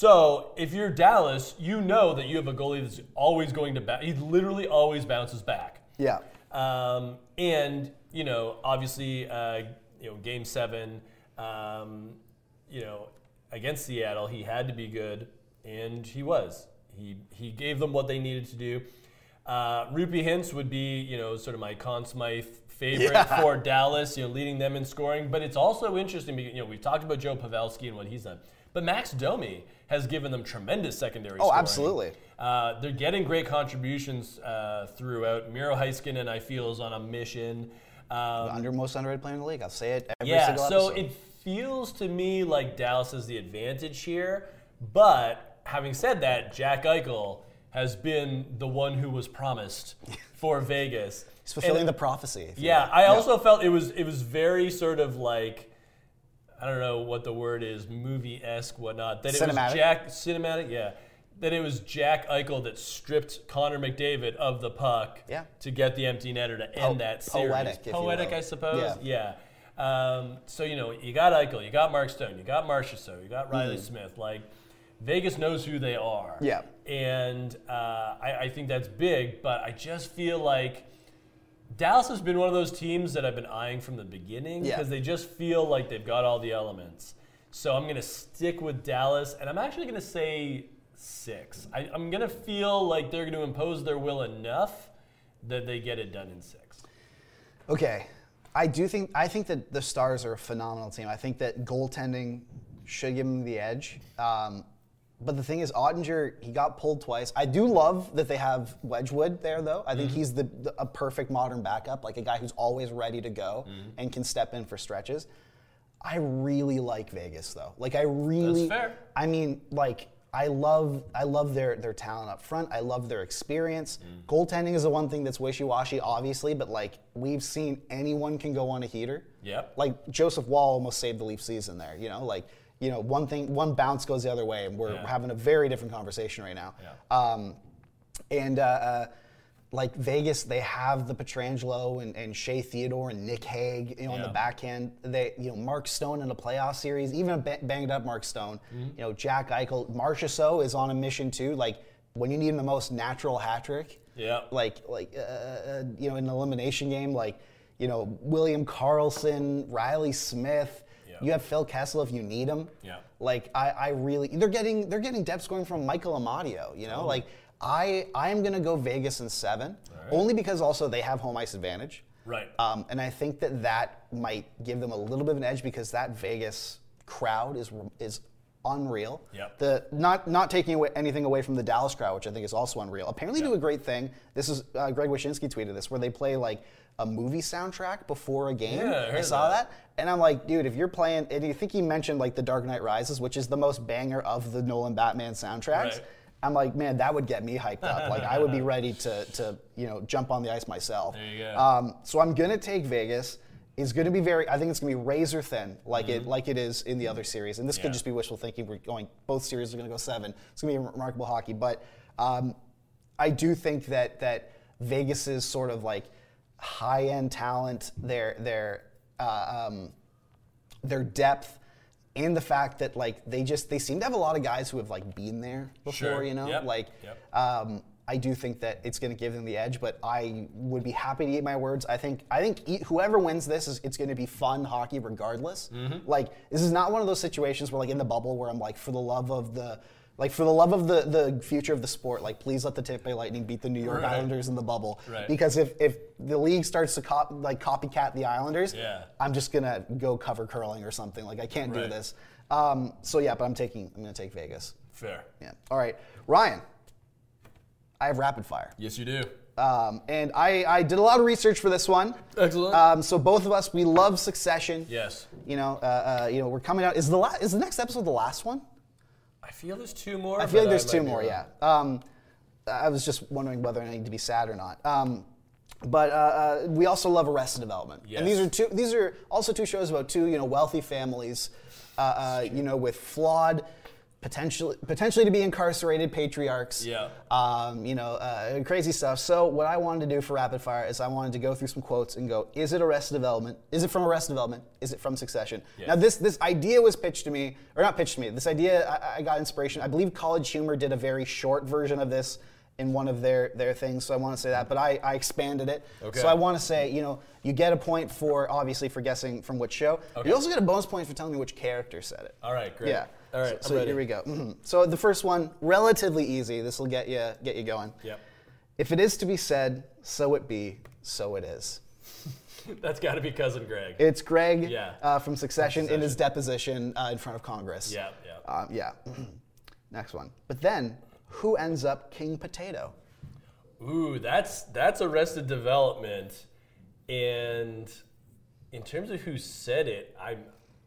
So if you're Dallas, you know that you have a goalie that's always going to back. He literally always bounces back. Yeah. Um, and you know, obviously, uh, you know, Game Seven, um, you know, against Seattle, he had to be good, and he was. He he gave them what they needed to do. Uh, Rupee Hintz would be, you know, sort of my Conn Smythe favorite yeah. for Dallas, you know, leading them in scoring. But it's also interesting because, you know, we've talked about Joe Pavelski and what he's done. But Max Domi has given them tremendous secondary oh, scoring. Oh, absolutely. Uh, they're getting great contributions uh, throughout. Miro Heiskanen, I feel, is on a mission. Um, the under most underrated player in the league. I'll say it every yeah, single so episode. it feels to me like Dallas has the advantage here. But having said that, Jack Eichel has been the one who was promised for Vegas. He's fulfilling and, the prophecy. Yeah, I yeah. also felt it was it was very sort of like, I don't know what the word is, movie-esque, whatnot. That cinematic. It was Jack, cinematic, yeah. that it was Jack Eichel that stripped Connor McDavid of the puck Yeah. to get the empty netter to end Po- that series. poetic, if you Poetic, will. I suppose. Yeah. Yeah. Um, so, you know, you got Eichel, you got Mark Stone, you got Marchessault, you got Riley Mm. Smith. Like, Vegas knows who they are. Yeah. And uh, I, I think that's big, but I just feel like Dallas has been one of those teams that I've been eyeing from the beginning Yeah. because they just feel like they've got all the elements. So I'm going to stick with Dallas, and I'm actually going to say six. I, I'm going to feel like they're going to impose their will enough that they get it done in six. Okay. I do think I think that the Stars are a phenomenal team. I think that goaltending should give them the edge. Um, but the thing is, Ottinger, he got pulled twice. I do love that they have Wedgwood there, though. I think Mm-hmm. he's the, the a perfect modern backup, like a guy who's always ready to go Mm-hmm. and can step in for stretches. I really like Vegas, though. Like, I really. That's fair. I mean, like, I love I love their, their talent up front. I love their experience. Mm. Goaltending is the one thing that's wishy-washy, obviously, but like we've seen anyone can go on a heater. Yep. Like Joseph Wall almost saved the Leaf season there. You know, like you know one thing, one bounce goes the other way, and we're Yeah. having a very different conversation right now. Yeah. Um, and uh, uh, like Vegas, they have the Pietrangelo and, and Shea Theodore and Nick Hague, you know, on the Yeah. backhand. They, you know, Mark Stone in a playoff series, even a ba- banged up Mark Stone. Mm-hmm. You know, Jack Eichel, Marchessault is on a mission too. Like when you need the most natural hat trick. Yeah. Like like uh, uh, you know, in an elimination game, like you know William Karlsson, Riley Smith. Yeah. You have Phil Kessel if you need him. Yeah. Like I, I really, they're getting they're getting depth scoring from Michael Amadio. You know, like I I am gonna go Vegas in seven, right. only because also they have home ice advantage. Right. Um, and I think that that might give them a little bit of an edge because that Vegas crowd is is unreal. Yep. The not not taking away anything away from the Dallas crowd, which I think is also unreal. Apparently, do a great thing. This is uh, Greg Wyshynski tweeted this, where they play like a movie soundtrack before a game. Yeah, I heard saw that. that. And I'm like, dude, if you're playing, and you think he mentioned like The Dark Knight Rises, which is the most banger of the Nolan Batman soundtracks. Right. I'm like, man, that would get me hyped up. Like, I would be ready to, to, you know, jump on the ice myself. There you go. Um, so I'm gonna take Vegas. It's gonna be very. I think it's gonna be razor thin, like it, like it is in the other series. And this Yeah. could just be wishful thinking. We're going. Both series are gonna go seven. It's gonna be remarkable hockey. But um, I do think that that Vegas's sort of like high-end talent, their their uh, um, their depth, and the fact that like they just they seem to have a lot of guys who have like been there before, Sure. you know, Yep. like Yep. um, I do think that it's going to give them the edge, but I would be happy to eat my words. I think I think e- whoever wins this is it's going to be fun hockey regardless. Mm-hmm. Like this is not one of those situations where like in the bubble where I'm like for the love of the like for the love of the the future of the sport, like please let the Tampa Bay Lightning beat the New York Right. Islanders in the bubble. Right. Because if if the league starts to cop, like copycat the Islanders, Yeah. I'm just gonna go cover curling or something. Like I can't do Right. this. Um, so yeah, but I'm taking I'm gonna take Vegas. Fair. Yeah. All right, Ryan. I have rapid fire. Yes, you do. Um, and I, I did a lot of research for this one. Excellent. Um, so both of us, we love Succession. Yes. You know, uh, uh, you know, we're coming out. Is the la- is the next episode the last one? I feel there's two more. I feel like but there's might two be more. wrong. Yeah. Um, I was just wondering whether I need to be sad or not. Um, but uh, uh, we also love Arrested Development. Yes. And these are two. These are also two shows about two, you know, wealthy families, uh, uh, you know, with flawed, potentially potentially to be incarcerated patriarchs. Yeah. Um, you know, uh, crazy stuff. So what I wanted to do for rapid fire is I wanted to go through some quotes and go, is it Arrested Development? Is it from Arrested Development? Is it from Succession? Yeah. Now this this idea was pitched to me, or not pitched to me. This idea I, I got inspiration. I believe College Humor did a very short version of this in one of their their things. So I want to say that, but I, I expanded it. Okay. So I want to say, you know, you get a point for obviously for guessing from which show. Okay. You also get a bonus point for telling me which character said it. All right, great. Yeah. All right, So, I'm so ready. here we go. Mhm. So the first one, relatively easy. This will get you get you going. Yep. If it is to be said, so it be, so it is. That's got to be Cousin Greg. It's Greg Yeah. uh, from Succession, in his Succession. deposition uh, in front of Congress. Yeah, yeah. Um, yeah. Next one. But then, who ends up King Potato? Ooh, that's that's Arrested Development, and in terms of who said it, I'm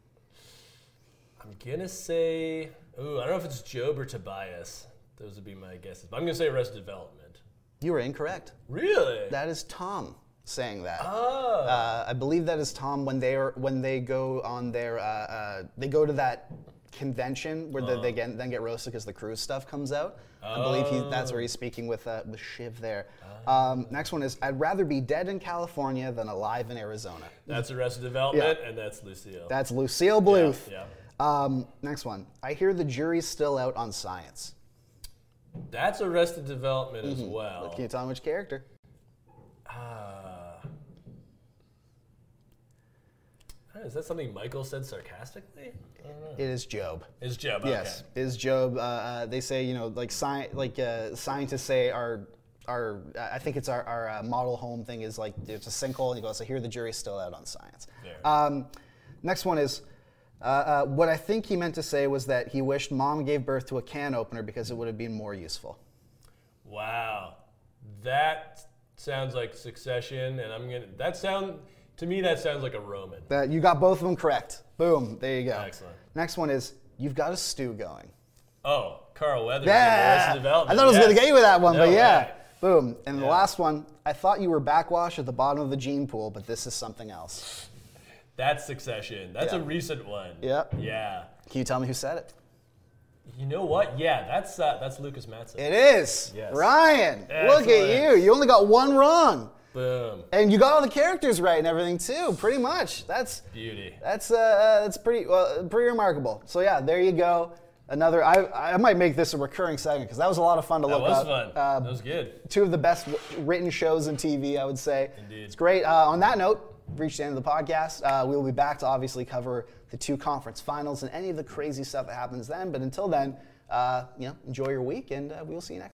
I'm gonna say, ooh, I don't know if it's Job or Tobias. Those would be my guesses, but I'm gonna say Arrested Development. You were incorrect. Really? That is Tom saying that. Oh. Uh, I believe that is Tom when they are when they go on their uh, uh, they go to that convention where the, they get, then get roasted because the cruise stuff comes out. I believe he, that's where he's speaking with uh, with Shiv there. Um, next one is, I'd rather be dead in California than alive in Arizona. That's Arrested Development, Yeah. and that's Lucille. That's Lucille Bluth. Yeah, Um, next one. I hear the jury's still out on Science. That's Arrested Development as well. Can you tell me which character? Uh, is that something Michael said sarcastically? I don't know. It is Job. It's Job. Yes, Okay. is Job. Uh, uh, they say, you know, like sci- like uh, scientists say our our I think it's our, our uh, model home thing is like it's a sinkhole, and he goes, I hear the jury's still out on Science. Fair. Um, next one is. Uh, uh, what I think he meant to say was that he wished Mom gave birth to a can opener because it would have been more useful. Wow, that sounds like Succession, and I'm gonna. That sound to me that sounds like a Roman. That you got both of them correct. Boom. There you go. Excellent. Next one is you've got a stew going. Oh, Carl Weathers. Yeah. Arrested Development. I thought I was yes. going to get you with that one, No but yeah. way. Boom. And the Yeah. last one, I thought you were backwash at the bottom of the gene pool, but this is something else. That's Succession. That's Yeah. a recent one. Yeah. Yeah. Can you tell me who said it? You know what? Yeah, that's uh, that's Lucas Matson. It is. Yes. Ryan. Look at Excellent. you. You only got one wrong. Boom. And you got all the characters right and everything too, pretty much. That's Beauty. that's uh, uh, that's pretty well, pretty remarkable. So yeah, there you go. Another. I I might make this a recurring segment because that was a lot of fun to That look was up. fun. Uh, that was good. Two of the best w- written shows in T V, I would say. Indeed. It's great. Uh, on that note, we've reached the end of the podcast. Uh, we will be back to obviously cover the two conference finals and any of the crazy stuff that happens then. But until then, uh, you know, enjoy your week, and uh, we will see you next.